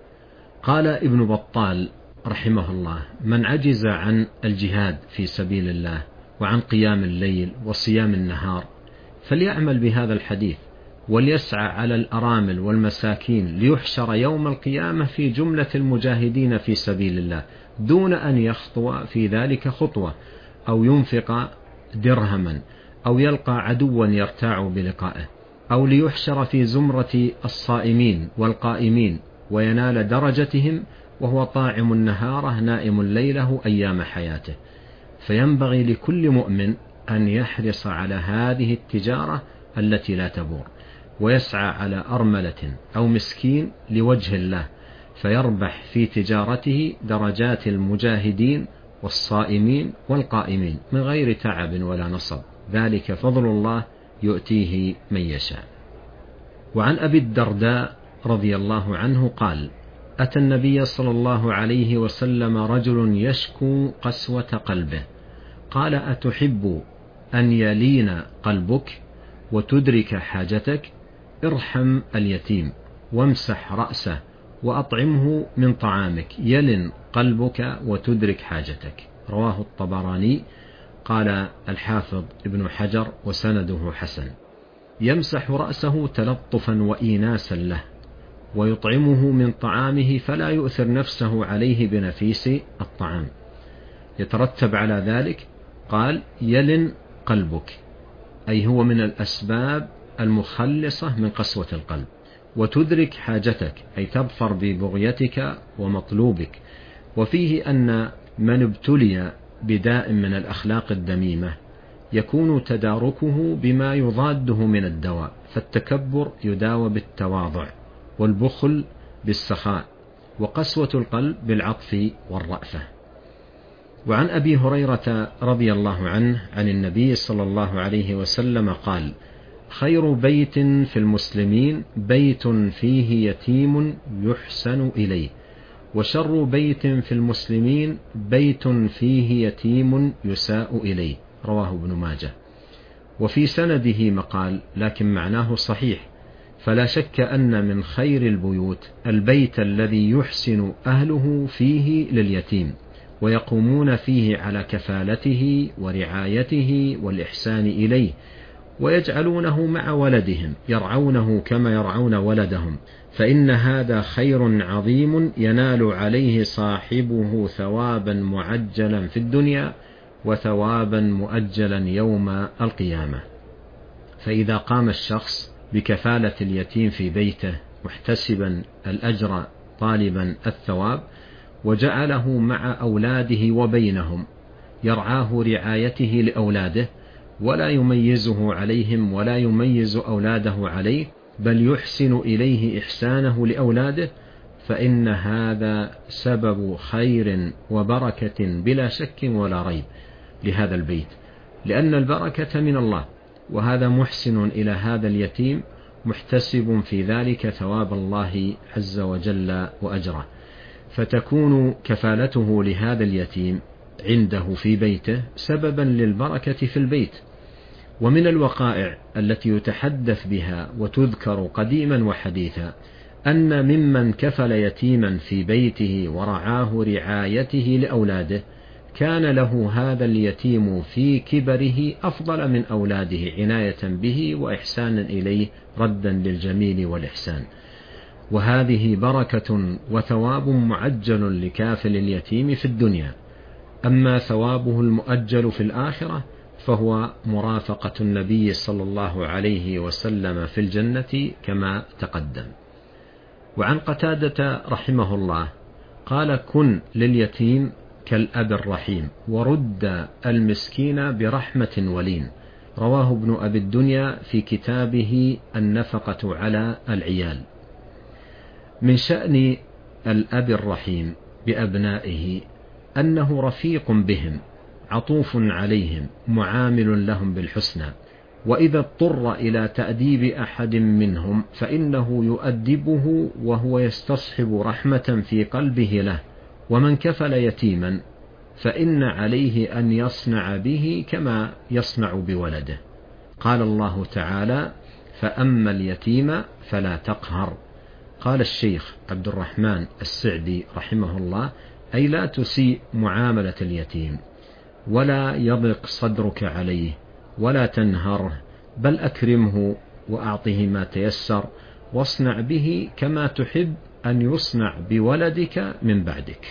قال ابن بطال رحمه الله: من عجز عن الجهاد في سبيل الله وعن قيام الليل وصيام النهار فليعمل بهذا الحديث، وليسعى على الأرامل والمساكين ليحشر يوم القيامة في جملة المجاهدين في سبيل الله، دون أن يخطو في ذلك خطوة أو ينفق درهما أو يلقى عدوا يرتاع بلقائه، أو ليحشر في زمرة الصائمين والقائمين وينال درجتهم وهو طاعم النهارة نائم ليله أيام حياته. فينبغي لكل مؤمن أن يحرص على هذه التجارة التي لا تبور، ويسعى على أرملة أو مسكين لوجه الله، فيربح في تجارته درجات المجاهدين والصائمين والقائمين من غير تعب ولا نصب، ذلك فضل الله يؤتيه من يشاء. وعن أبي الدرداء رضي الله عنه قال: أتى النبي صلى الله عليه وسلم رجل يشكو قسوة قلبه، قال: أتحب أن يلين قلبك وتدرك حاجتك؟ ارحم اليتيم وامسح رأسه وأطعمه من طعامك يلن قلبك وتدرك حاجتك. رواه الطبراني. قال الحافظ ابن حجر وسنده حسن. يمسح رأسه تلطفا وإيناسا له، ويطعمه من طعامه فلا يؤثر نفسه عليه بنفيس الطعام. يترتب على ذلك قال: يلن قلبك، أي هو من الأسباب المخلصة من قسوة القلب. وتدرك حاجتك، أي تظفر ببغيتك ومطلوبك. وفيه أن من ابتلي بداء من الأخلاق الذميمة يكون تداركه بما يضاده من الدواء، فالتكبر يداوى بالتواضع، والبخل بالسخاء، وقسوة القلب بالعطف والرأفة. وعن أبي هريرة رضي الله عنه عن النبي صلى الله عليه وسلم قال: خير بيت في المسلمين بيت فيه يتيم يحسن إليه، وشر بيت في المسلمين بيت فيه يتيم يساء إليه. رواه ابن ماجه. وفي سنده مقال، لكن معناه صحيح، فلا شك أن من خير البيوت البيت الذي يحسن أهله فيه لليتيم، ويقومون فيه على كفالته ورعايته والإحسان إليه، ويجعلونه مع ولدهم يرعونه كما يرعون ولدهم، فإن هذا خير عظيم ينال عليه صاحبه ثوابا معجلا في الدنيا وثوابا مؤجلا يوم القيامة. فإذا قام الشخص بكفالة اليتيم في بيته محتسبا الأجر طالبا الثواب، وجعله مع أولاده وبينهم يرعاه رعايته لأولاده، ولا يميزه عليهم ولا يميز أولاده عليه، بل يحسن إليه إحسانه لأولاده، فإن هذا سبب خير وبركة بلا شك ولا ريب لهذا البيت، لأن البركة من الله، وهذا محسن إلى هذا اليتيم محتسب في ذلك ثواب الله عز وجل وأجره، فتكون كفالته لهذا اليتيم عنده في بيته سببا للبركة في البيت. ومن الوقائع التي يتحدث بها وتذكر قديما وحديثا أن ممن كفل يتيما في بيته ورعاه رعايته لأولاده كان له هذا اليتيم في كبره أفضل من أولاده عناية به وإحسانا إليه ردا للجميل والإحسان. وهذه بركة وثواب معجل لكافل اليتيم في الدنيا. أما ثوابه المؤجل في الآخرة فهو مرافقة النبي صلى الله عليه وسلم في الجنة كما تقدم. وعن قتادة رحمه الله قال: كن لليتيم كالأب الرحيم ورد المسكين برحمة ولين. رواه ابن أبي الدنيا في كتابه النفقة على العيال. من شأن الأب الرحيم بأبنائه أنه رفيق بهم عطوف عليهم معامل لهم بالحسنى، وإذا اضطر إلى تأديب أحد منهم فإنه يؤدبه وهو يستصحب رحمة في قلبه له. ومن كفل يتيما فإن عليه أن يصنع به كما يصنع بولده. قال الله تعالى: فأما اليتيم فلا تقهر. قال الشيخ عبد الرحمن السعدي رحمه الله: أي لا تسيء معاملة اليتيم، ولا يضيق صدرك عليه، ولا تنهره، بل أكرمه وأعطه ما تيسر، واصنع به كما تحب أن يصنع بولدك من بعدك.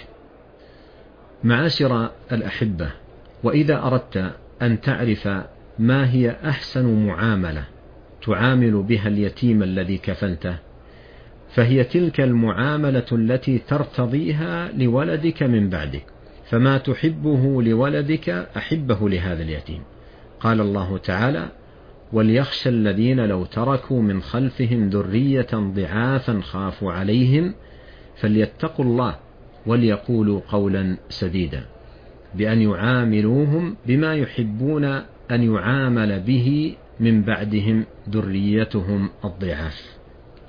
معاشر الأحبة، وإذا أردت أن تعرف ما هي أحسن معاملة تعامل بها اليتيم الذي كفلته، فهي تلك المعاملة التي ترتضيها لولدك من بعدك، فما تحبه لولدك أحبه لهذا اليتيم. قال الله تعالى: وليخشى الذين لو تركوا من خلفهم ذرية ضعافا خافوا عليهم فليتقوا الله وليقولوا قولا سديدا، بأن يعاملوهم بما يحبون أن يعامل به من بعدهم ذريتهم الضعاف.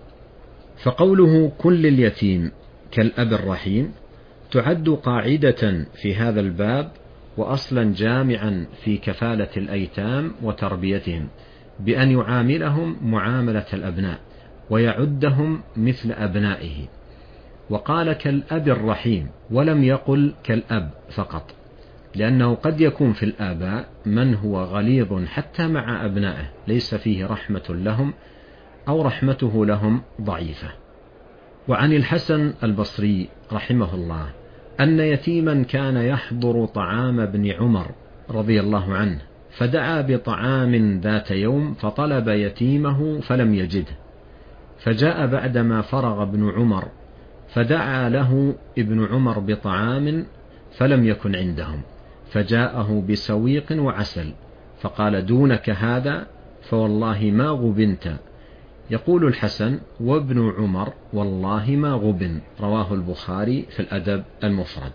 فقوله كل اليتيم كالأب الرحيم تعد قاعدة في هذا الباب وأصلا جامعا في كفالة الأيتام وتربيتهم، بأن يعاملهم معاملة الأبناء ويعدهم مثل أبنائه. وقال كالأب الرحيم ولم يقل كالأب فقط، لأنه قد يكون في الآباء من هو غليظ حتى مع أبنائه ليس فيه رحمة لهم أو رحمته لهم ضعيفة. وعن الحسن البصري رحمه الله أن يتيما كان يحضر طعام ابن عمر رضي الله عنه، فدعا بطعام ذات يوم فطلب يتيمه فلم يجده، فجاء بعدما فرغ ابن عمر فدعا له ابن عمر بطعام فلم يكن عندهم، فجاءه بسويق وعسل فقال: دونك هذا فوالله ما غبنت. يقول الحسن: وابن عمر والله ما غبن. رواه البخاري في الأدب المفرد.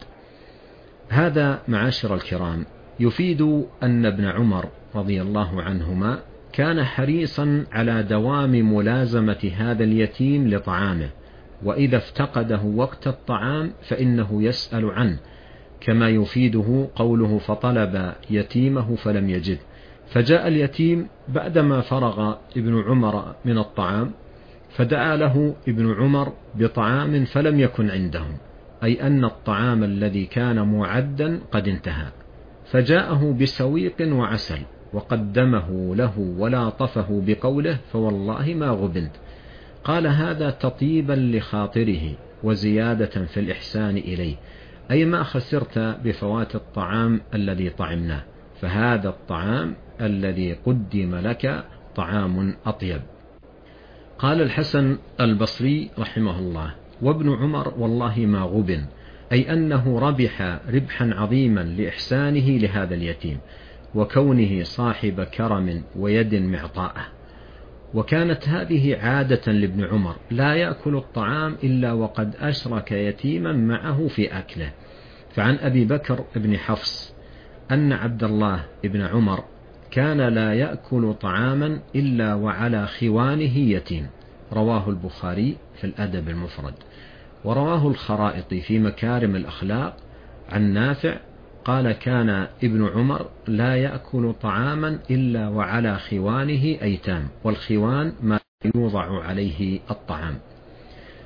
هذا معاشر الكرام يفيد أن ابن عمر رضي الله عنهما كان حريصا على دوام ملازمة هذا اليتيم لطعامه، وإذا افتقده وقت الطعام فإنه يسأل عنه، كما يفيده قوله فطلب يتيمه فلم يجد، فجاء اليتيم بعدما فرغ ابن عمر من الطعام فدعا له ابن عمر بطعام فلم يكن عندهم، أي أن الطعام الذي كان معدا قد انتهى، فجاءه بسويق وعسل وقدمه له ولاطفه بقوله: فوالله ما غبنت. قال: هذا تطيبا لخاطره وزيادة في الإحسان إليه، أي ما خسرت بفوات الطعام الذي طعمناه، فهذا الطعام الذي قدم لك طعام أطيب. قال الحسن البصري رحمه الله: وابن عمر والله ما غبن، أي أنه ربح ربحا عظيما لإحسانه لهذا اليتيم وكونه صاحب كرم ويد معطاءة. وكانت هذه عادة لابن عمر، لا يأكل الطعام إلا وقد أشرك يتيما معه في أكله. فعن أبي بكر بن حفص أن عبد الله بن عمر كان لا يأكل طعاما إلا وعلى خوانه يتيم. رواه البخاري في الأدب المفرد. ورواه الخرائطي في مكارم الأخلاق عن نافع قال: كان ابن عمر لا يأكل طعاما إلا وعلى خوانه أيتام، والخوان ما يوضع عليه الطعام.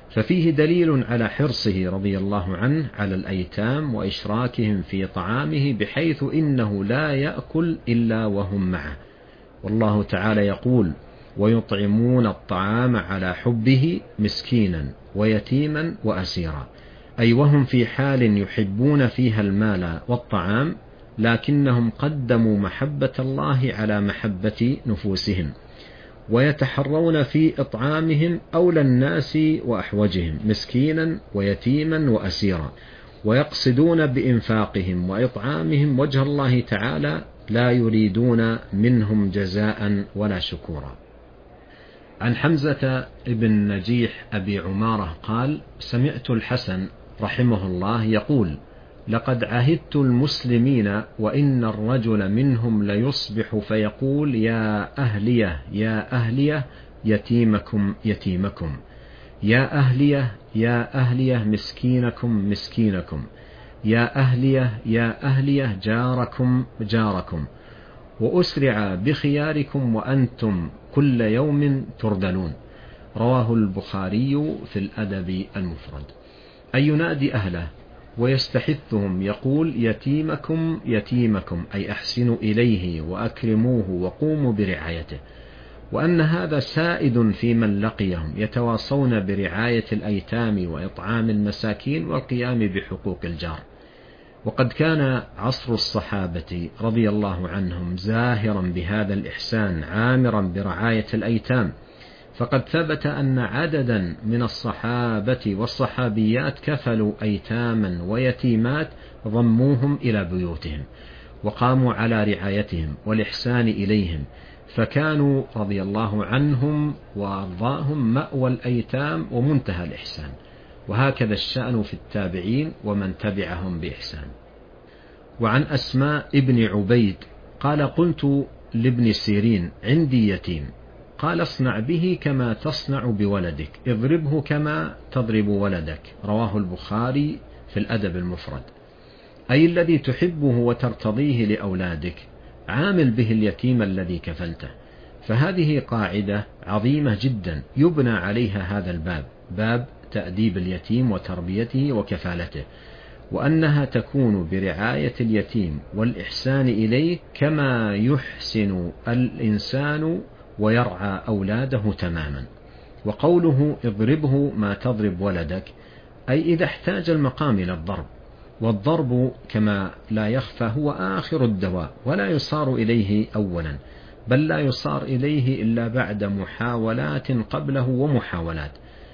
ففيه دليل على حرصه رضي الله عنه على الأيتام وإشراكهم في طعامه، بحيث إنه لا يأكل إلا وهم معه. والله تعالى يقول: ويطعمون الطعام على حبه مسكينا ويتيما وأسيرا، أي وهم في حال يحبون فيها المال والطعام، لكنهم قدموا محبة الله على محبة نفوسهم، ويتحرون في إطعامهم أولى الناس وأحوجهم مسكينا ويتيما وأسيرا، ويقصدون بإنفاقهم وإطعامهم وجه الله تعالى، لا يريدون منهم جزاء ولا شكورا. عن حمزة بن نجيح أبي عمارة قال: سمعت الحسن رحمه الله يقول: لقد عهدت المسلمين وإن الرجل منهم ليصبح فيقول: يا أهلية يا أهلية يتيمكم يتيمكم، يا أهلية يا أهلية مسكينكم مسكينكم، يا أهلية يا أهلية جاركم جاركم، وأسرع بخياركم وأنتم كل يوم تردلون. رواه البخاري في الأدب المفرد. أي ينادي أهله ويستحثهم، يقول: يتيمكم يتيمكم، أي أحسنوا إليه وأكرموه وقوموا برعايته. وأن هذا سائد في من لقيهم، يتواصون برعاية الأيتام وإطعام المساكين والقيام بحقوق الجار. وقد كان عصر الصحابة رضي الله عنهم زاهرا بهذا الإحسان، عامرا برعاية الأيتام، فقد ثبت أن عددا من الصحابة والصحابيات كفلوا أيتاما ويتيمات ضموهم إلى بيوتهم وقاموا على رعايتهم والإحسان إليهم، فكانوا رضي الله عنهم وأرضاهم مأوى الأيتام ومنتهى الإحسان. وهكذا الشأن في التابعين ومن تبعهم بإحسان. وعن أسماء ابن عبيد قال: قلت لابن سيرين: عندي يتيم. قال: اصنع به كما تصنع بولدك، اضربه كما تضرب ولدك. رواه البخاري في الأدب المفرد. أي الذي تحبه وترتضيه لأولادك عامل به اليتيم الذي كفلته. فهذه قاعدة عظيمة جدا يبنى عليها هذا الباب، باب تأديب اليتيم وتربيته وكفالته، وأنها تكون برعاية اليتيم والإحسان إليه كما يحسن الإنسان ويرعى أولاده تماما. وقوله اضربه ما تضرب ولدك، أي إذا احتاج المقام إلى الضرب، والضرب كما لا يخفى هو آخر الدواء، ولا يصار إليه أولا، بل لا يصار إليه إلا بعد محاولات قبله ومحاولات،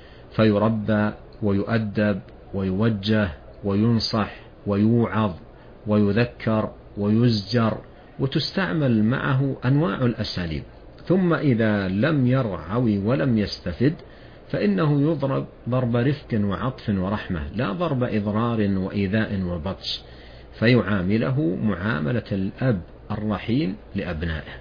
فيربى ويؤدب ويوجه وينصح ويوعظ ويذكر ويزجر، وتستعمل معه أنواع الأساليب. ثم إذا لم يرعوي ولم يستفد فإنه يضرب ضرب رفق وعطف ورحمة، لا ضرب إضرار وإيذاء وبطش، فيعامله معاملة الأب الرحيم لأبنائه.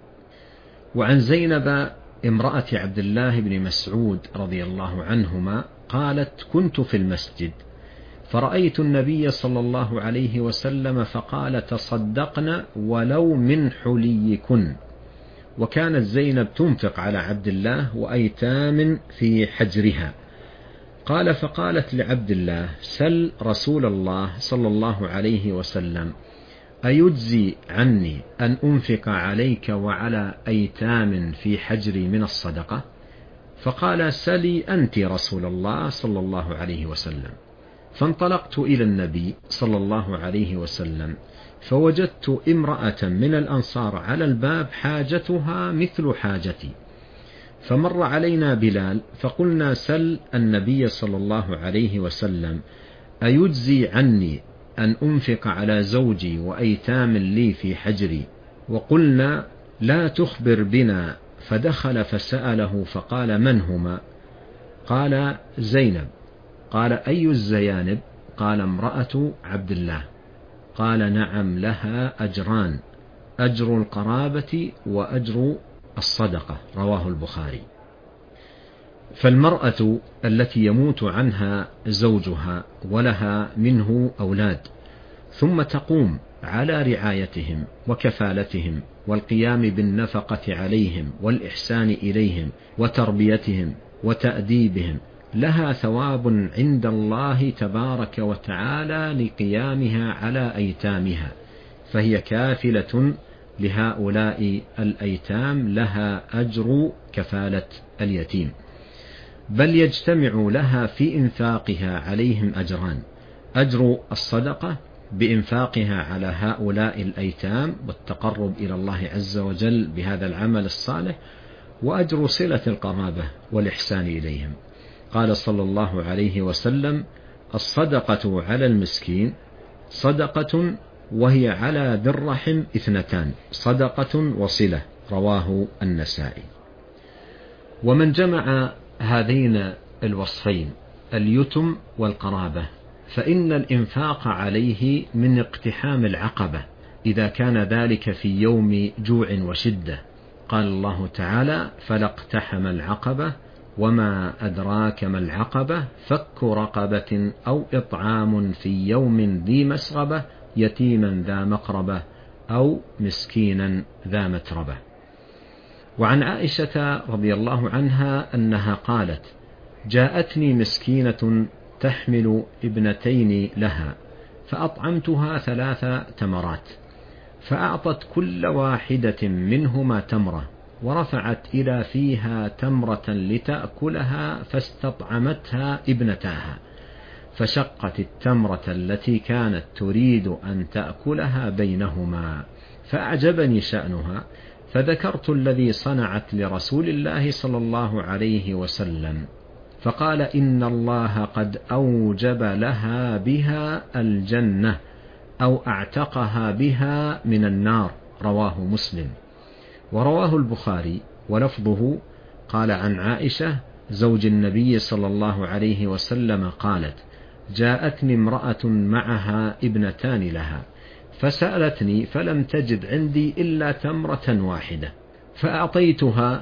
وعن زينب امرأة عبد الله بن مسعود رضي الله عنهما قالت: كنت في المسجد فرأيت النبي صلى الله عليه وسلم فقال: تصدقن ولو من حليكن. وكانت زينب تنفق على عبد الله وأيتام في حجرها. قال: فقالت لعبد الله: سل رسول الله صلى الله عليه وسلم أيجزي عني أن أنفق عليك وعلى أيتام في حجري من الصدقة؟ فقال: سلي أنت رسول الله صلى الله عليه وسلم. فانطلقت إلى النبي صلى الله عليه وسلم فوجدت امرأة من الأنصار على الباب حاجتها مثل حاجتي، فمر علينا بلال فقلنا: سل النبي صلى الله عليه وسلم أيجزي عني أن أنفق على زوجي وأيتام لي في حجري؟ وقلنا: لا تخبر بنا. فدخل فسأله فقال: من هما؟ قال: زينب. قال: أي الزيانب؟ قال: امرأة عبد الله. قال: نعم، لها أجران، أجر القرابة وأجر الصدقة. رواه البخاري. فالمرأة التي يموت عنها زوجها ولها منه أولاد، ثم تقوم على رعايتهم وكفالتهم والقيام بالنفقة عليهم والإحسان إليهم وتربيتهم وتأديبهم لها ثواب عند الله تبارك وتعالى لقيامها على أيتامها، فهي كافلة لهؤلاء الأيتام، لها أجر كفالة اليتيم، بل يجتمع لها في إنفاقها عليهم أجران: أجر الصدقة بإنفاقها على هؤلاء الأيتام والتقرب إلى الله عز وجل بهذا العمل الصالح، وأجر صلة القرابة والإحسان إليهم. قال صلى الله عليه وسلم: الصدقة على المسكين صدقة، وهي على ذي الرحم اثنتان: صدقة وصلة. رواه النسائي. ومن جمع هذين الوصفين اليتم والقرابة فإن الإنفاق عليه من اقتحام العقبة إذا كان ذلك في يوم جوع وشدة. قال الله تعالى: فلا اقتحم العقبة وما أدراك ما العقبة فك رقبة أو إطعام في يوم ذي مسغبة يتيما ذا مقربة أو مسكينا ذا متربة. وعن عائشة رضي الله عنها أنها قالت: جاءتني مسكينة تحمل ابنتين لها فأطعمتها ثلاث تمرات، فأعطت كل واحدة منهما تمرة، ورفعت إلى فيها تمرة لتأكلها، فاستطعمتها ابنتاها، فشقت التمرة التي كانت تريد أن تأكلها بينهما، فأعجبني شأنها، فذكرت الذي صنعت لرسول الله صلى الله عليه وسلم، فقال: إن الله قد أوجب لها بها الجنة أو أعتقها بها من النار. رواه مسلم. ورواه البخاري ولفظه قال: عن عائشة زوج النبي صلى الله عليه وسلم قالت: جاءتني امرأة معها ابنتان لها فسألتني فلم تجد عندي إلا تمرة واحدة، فأعطيتها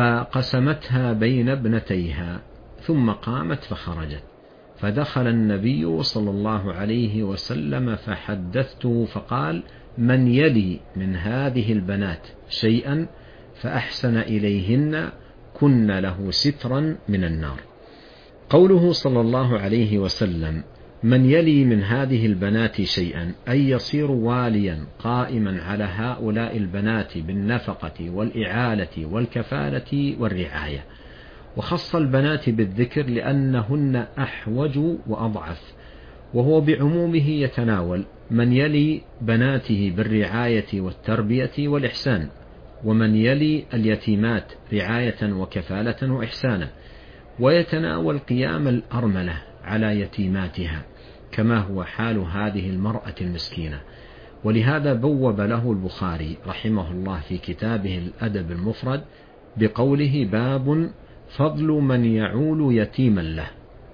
فقسمتها بين ابنتيها، ثم قامت فخرجت، فدخل النبي صلى الله عليه وسلم فحدثته فقال: من يلي من هذه البنات شيئا فأحسن إليهن كن له سترا من النار. قوله صلى الله عليه وسلم: من يلي من هذه البنات شيئا، أي يصير واليا قائما على هؤلاء البنات بالنفقة والإعالة والكفالة والرعاية، وخص البنات بالذكر لأنهن أحوج وأضعف، وهو بعمومه يتناول من يلي بناته بالرعاية والتربية والإحسان، ومن يلي اليتيمات رعاية وكفالة وإحسانا، ويتناول قيام الأرملة على يتيماتها كما هو حال هذه المرأة المسكينة. ولهذا بوب له البخاري رحمه الله في كتابه الأدب المفرد بقوله: باب فضل من يعول يتيما له.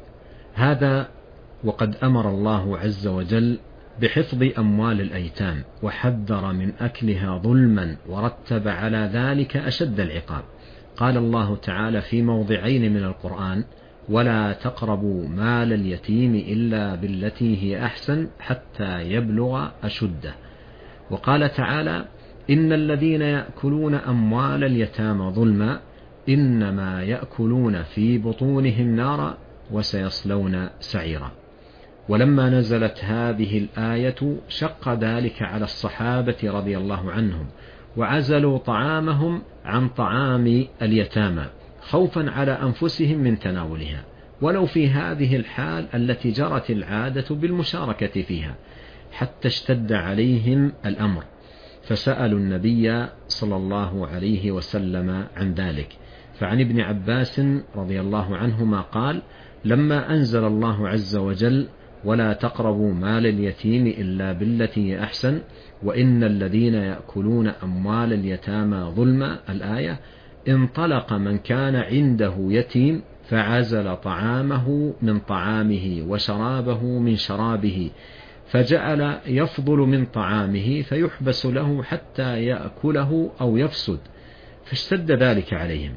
هذا وقد أمر الله عز وجل بحفظ أموال الأيتام، وحذر من أكلها ظلما، ورتب على ذلك أشد العقاب. قال الله تعالى في موضعين من القرآن: ولا تقربوا مال اليتيم إلا بالتي هي أحسن حتى يبلغ أشده. وقال تعالى: إن الذين يأكلون أموال اليتامى ظلما إنما يأكلون في بطونهم نارا وسيصلون سعيرا. ولما نزلت هذه الآية شق ذلك على الصحابة رضي الله عنهم، وعزلوا طعامهم عن طعام اليتامى خوفا على أنفسهم من تناولها، ولو في هذه الحال التي جرت العادة بالمشاركة فيها، حتى اشتد عليهم الأمر، فسألوا النبي صلى الله عليه وسلم عن ذلك. فعن ابن عباس رضي الله عنهما قال: لما أنزل الله عز وجل: ولا تقربوا مال اليتيم إلا بالتي أحسن، وإن الذين يأكلون أموال اليتامى ظلما، الآية، انطلق من كان عنده يتيم فعزل طعامه من طعامه وشرابه من شرابه، فجعل يفضل من طعامه فيحبس له حتى يأكله أو يفسد، فاشتد ذلك عليهم،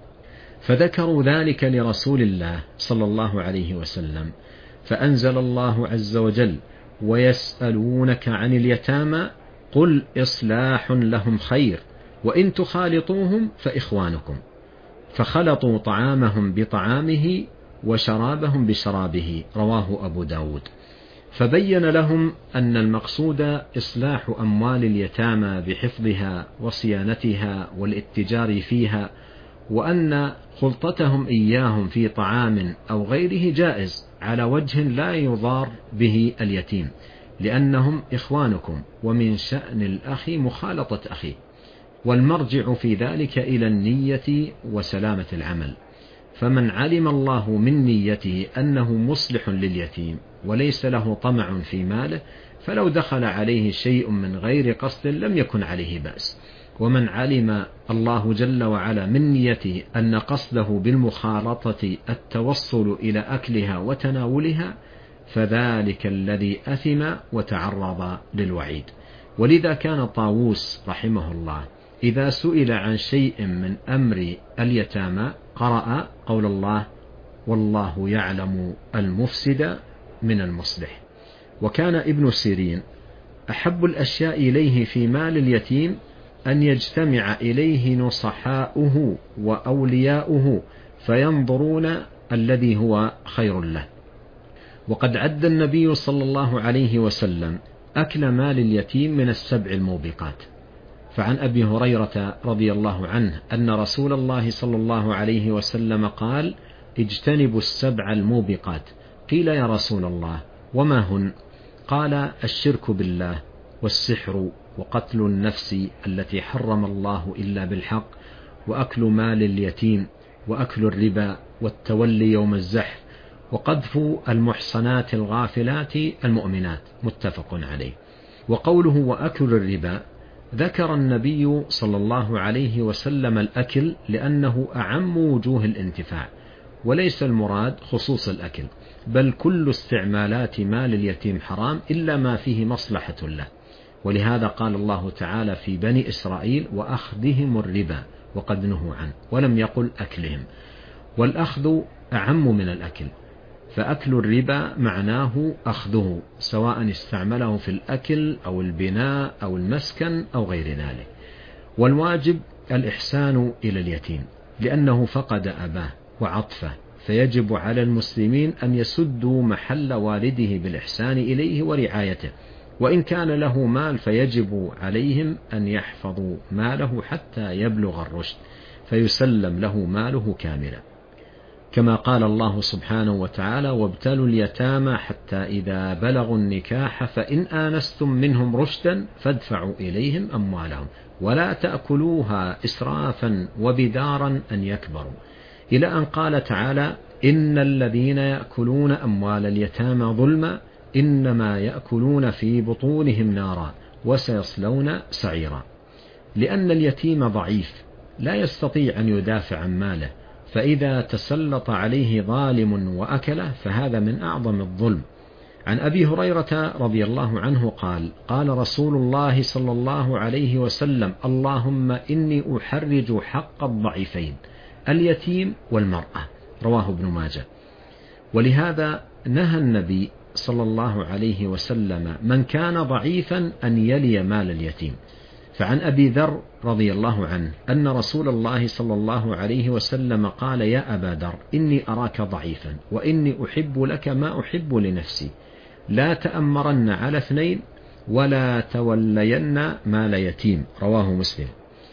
فذكروا ذلك لرسول الله صلى الله عليه وسلم، فأنزل الله عز وجل: ويسألونك عن اليتامى قل إصلاح لهم خير وإن تخالطوهم فإخوانكم، فخلطوا طعامهم بطعامه وشرابهم بشرابه، رواه أبو داود. فبين لهم أن المقصود إصلاح أموال اليتامى بحفظها وصيانتها والاتجار فيها، وأن خلطتهم إياهم في طعام أو غيره جائز على وجه لا يضار به اليتيم، لأنهم إخوانكم، ومن شأن الأخ مخالطة أخيه، والمرجع في ذلك إلى النية وسلامة العمل. فمن علم الله من نيته أنه مصلح لليتيم وليس له طمع في ماله، فلو دخل عليه شيء من غير قصد لم يكن عليه بأس. ومن علم الله جل وعلا من نيته أن قصده بالمخالطة التوصل إلى أكلها وتناولها، فذلك الذي أثم وتعرض للوعيد. ولذا كان طاووس رحمه الله إذا سئل عن شيء من أمر اليتامى قرأ قول الله: والله يعلم المفسد من المصلح. وكان ابن سيرين أحب الأشياء إليه في مال اليتيم أن يجتمع إليه نصحاؤه وأولياؤه فينظرون الذي هو خير له. وقد عد النبي صلى الله عليه وسلم أكل مال اليتيم من السبع الموبقات. فعن أبي هريرة رضي الله عنه أن رسول الله صلى الله عليه وسلم قال: اجتنبوا السبع الموبقات. قيل: يا رسول الله وما هن؟ قال: الشرك بالله، والسحر، وقتل النفس التي حرم الله إلا بالحق، وأكل مال اليتيم، وأكل الربا، والتولي يوم الزحف، وقذف المحصنات الغافلات المؤمنات. متفق عليه. وقوله وأكل الربا، ذكر النبي صلى الله عليه وسلم الأكل لأنه أعم وجوه الانتفاع، وليس المراد خصوص الأكل، بل كل استعمالات مال اليتيم حرام إلا ما فيه مصلحة له. ولهذا قال الله تعالى في بني إسرائيل: وأخذهم الربا، وقد نهوا عنه، ولم يقل أكلهم. والأخذ أعم من الأكل، فأكل الربا معناه أخذه، سواء استعمله في الأكل أو البناء أو المسكن أو غير ذلك. والواجب الإحسان إلى اليتيم لأنه فقد أباه وعطفه، فيجب على المسلمين أن يسدوا محل والده بالإحسان إليه ورعايته. وإن كان له مال فيجب عليهم أن يحفظوا ماله حتى يبلغ الرشد، فيسلم له ماله كاملا، كما قال الله سبحانه وتعالى: وابتلوا اليتامى حتى إذا بلغوا النكاح فإن آنستم منهم رشدا فادفعوا إليهم أموالهم ولا تأكلوها إسرافا وبدارا أن يكبروا، إلى أن قال تعالى: إن الذين يأكلون أموال اليتامى ظلما إنما يأكلون في بطونهم نارا وسيصلون سعيرا. لأن اليتيم ضعيف لا يستطيع أن يدافع عن ماله، فإذا تسلط عليه ظالم وأكله فهذا من أعظم الظلم. عن أبي هريرة رضي الله عنه قال: قال رسول الله صلى الله عليه وسلم: اللهم إني أحرج حق الضعيفين اليتيم والمرأة. رواه ابن ماجه. ولهذا نهى النبي صلى الله عليه وسلم من كان ضعيفا أن يلي مال اليتيم. فعن أبي ذر رضي الله عنه أن رسول الله صلى الله عليه وسلم قال: يا أبا ذر إني أراك ضعيفا وإني أحب لك ما أحب لنفسي، لا تأمرن على اثنين ولا تولين مال يتيم. رواه مسلم.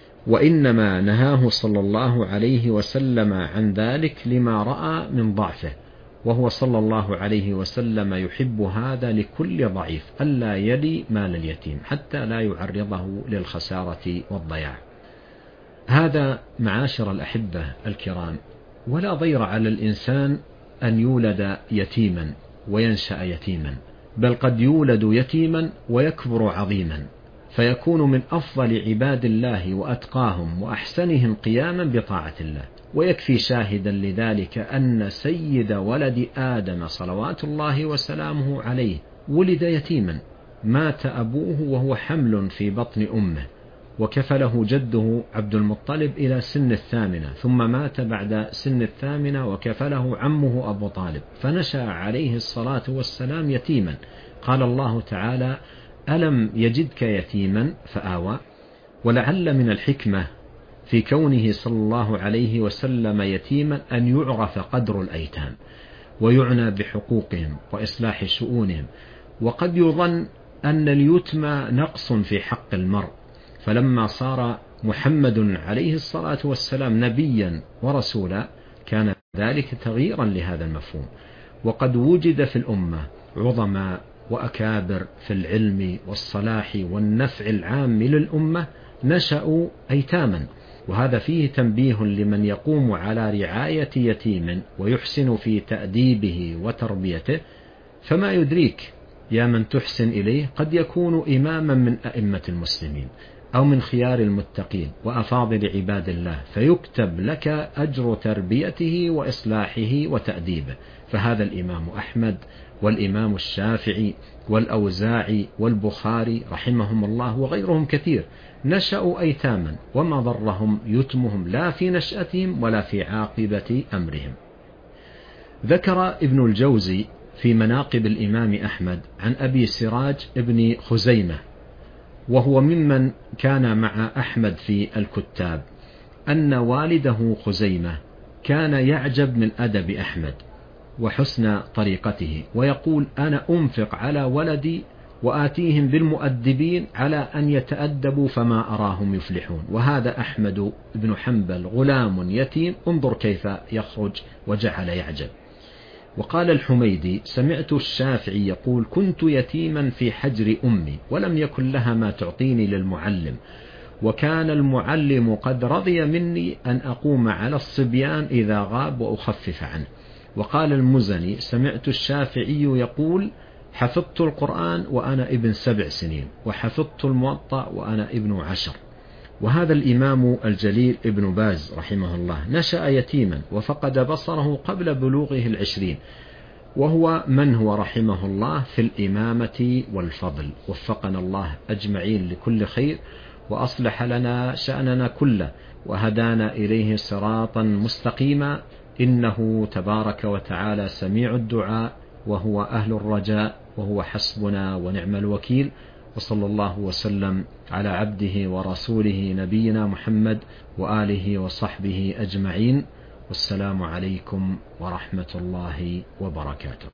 وإنما نهاه صلى الله عليه وسلم عن ذلك لما رأى من ضعفه، وهو صلى الله عليه وسلم يحب هذا لكل ضعيف ألا يلي مال اليتيم حتى لا يعرضه للخسارة والضياع. هذا معاشر الأحبة الكرام، ولا ضير على الإنسان أن يولد يتيما وينشأ يتيما، بل قد يولد يتيما ويكبر عظيما، فيكون من أفضل عباد الله وأتقاهم وأحسنهم قياما بطاعة الله. ويكفي شاهدا لذلك أن سيد ولد آدم صلوات الله وسلامه عليه ولد يتيما، مات أبوه وهو حمل في بطن أمه، وكفله جده عبد المطلب إلى سن الثامنة، ثم مات بعد سن الثامنة وكفله عمه أبو طالب، فنشأ عليه الصلاة والسلام يتيما. قال الله تعالى: ألم يجدك يتيما فآوى. ولعل من الحكمة في كونه صلى الله عليه وسلم يتيما أن يعرف قدر الأيتام ويعنى بحقوقهم وإصلاح شؤونهم. وقد يظن أن اليتم نقص في حق المرء، فلما صار محمد عليه الصلاة والسلام نبيا ورسولا كان ذلك تغييرا لهذا المفهوم. وقد وجد في الأمة عظماء وأكابر في العلم والصلاح والنفع العام للأمة نشأوا أيتاما، وهذا فيه تنبيه لمن يقوم على رعاية يتيم ويحسن في تأديبه وتربيته. فما يدريك يا من تحسن إليه قد يكون إماما من أئمة المسلمين أو من خيار المتقين وأفاضل عباد الله، فيكتب لك أجر تربيته وإصلاحه وتأديبه. فهذا الإمام أحمد والإمام الشافعي والأوزاعي والبخاري رحمهم الله وغيرهم كثير نشأوا أيتاما، وما ضرهم يتمهم لا في نشأتهم ولا في عاقبة أمرهم. ذكر ابن الجوزي في مناقب الإمام أحمد عن أبي سراج ابن خزيمة، وهو ممن كان مع أحمد في الكتاب، أن والده خزيمة كان يعجب من أدب أحمد وحسن طريقته، ويقول: أنا أنفق على ولدي وآتيهم بالمؤدبين على أن يتأدبوا فما أراهم يفلحون، وهذا أحمد بن حنبل غلام يتيم، انظر كيف يخرج، وجعل يعجب. وقال الحميدي: سمعت الشافعي يقول: كنت يتيما في حجر أمي ولم يكن لها ما تعطيني للمعلم، وكان المعلم قد رضي مني أن أقوم على الصبيان إذا غاب وأخفف عنه. وقال المزني: سمعت الشافعي يقول: حفظت القرآن وأنا ابن سبع سنين، وحفظت الموطأ وأنا ابن عشر. وهذا الإمام الجليل ابن باز رحمه الله نشأ يتيما وفقد بصره قبل بلوغه العشرين، وهو من هو رحمه الله في الإمامة والفضل. وفقنا الله أجمعين لكل خير، وأصلح لنا شأننا كله، وهدانا إليه صراطا مستقيما، إنه تبارك وتعالى سميع الدعاء، وهو أهل الرجاء، وهو حسبنا ونعم الوكيل. وصلى الله وسلم على عبده ورسوله نبينا محمد وآله وصحبه أجمعين، والسلام عليكم ورحمة الله وبركاته.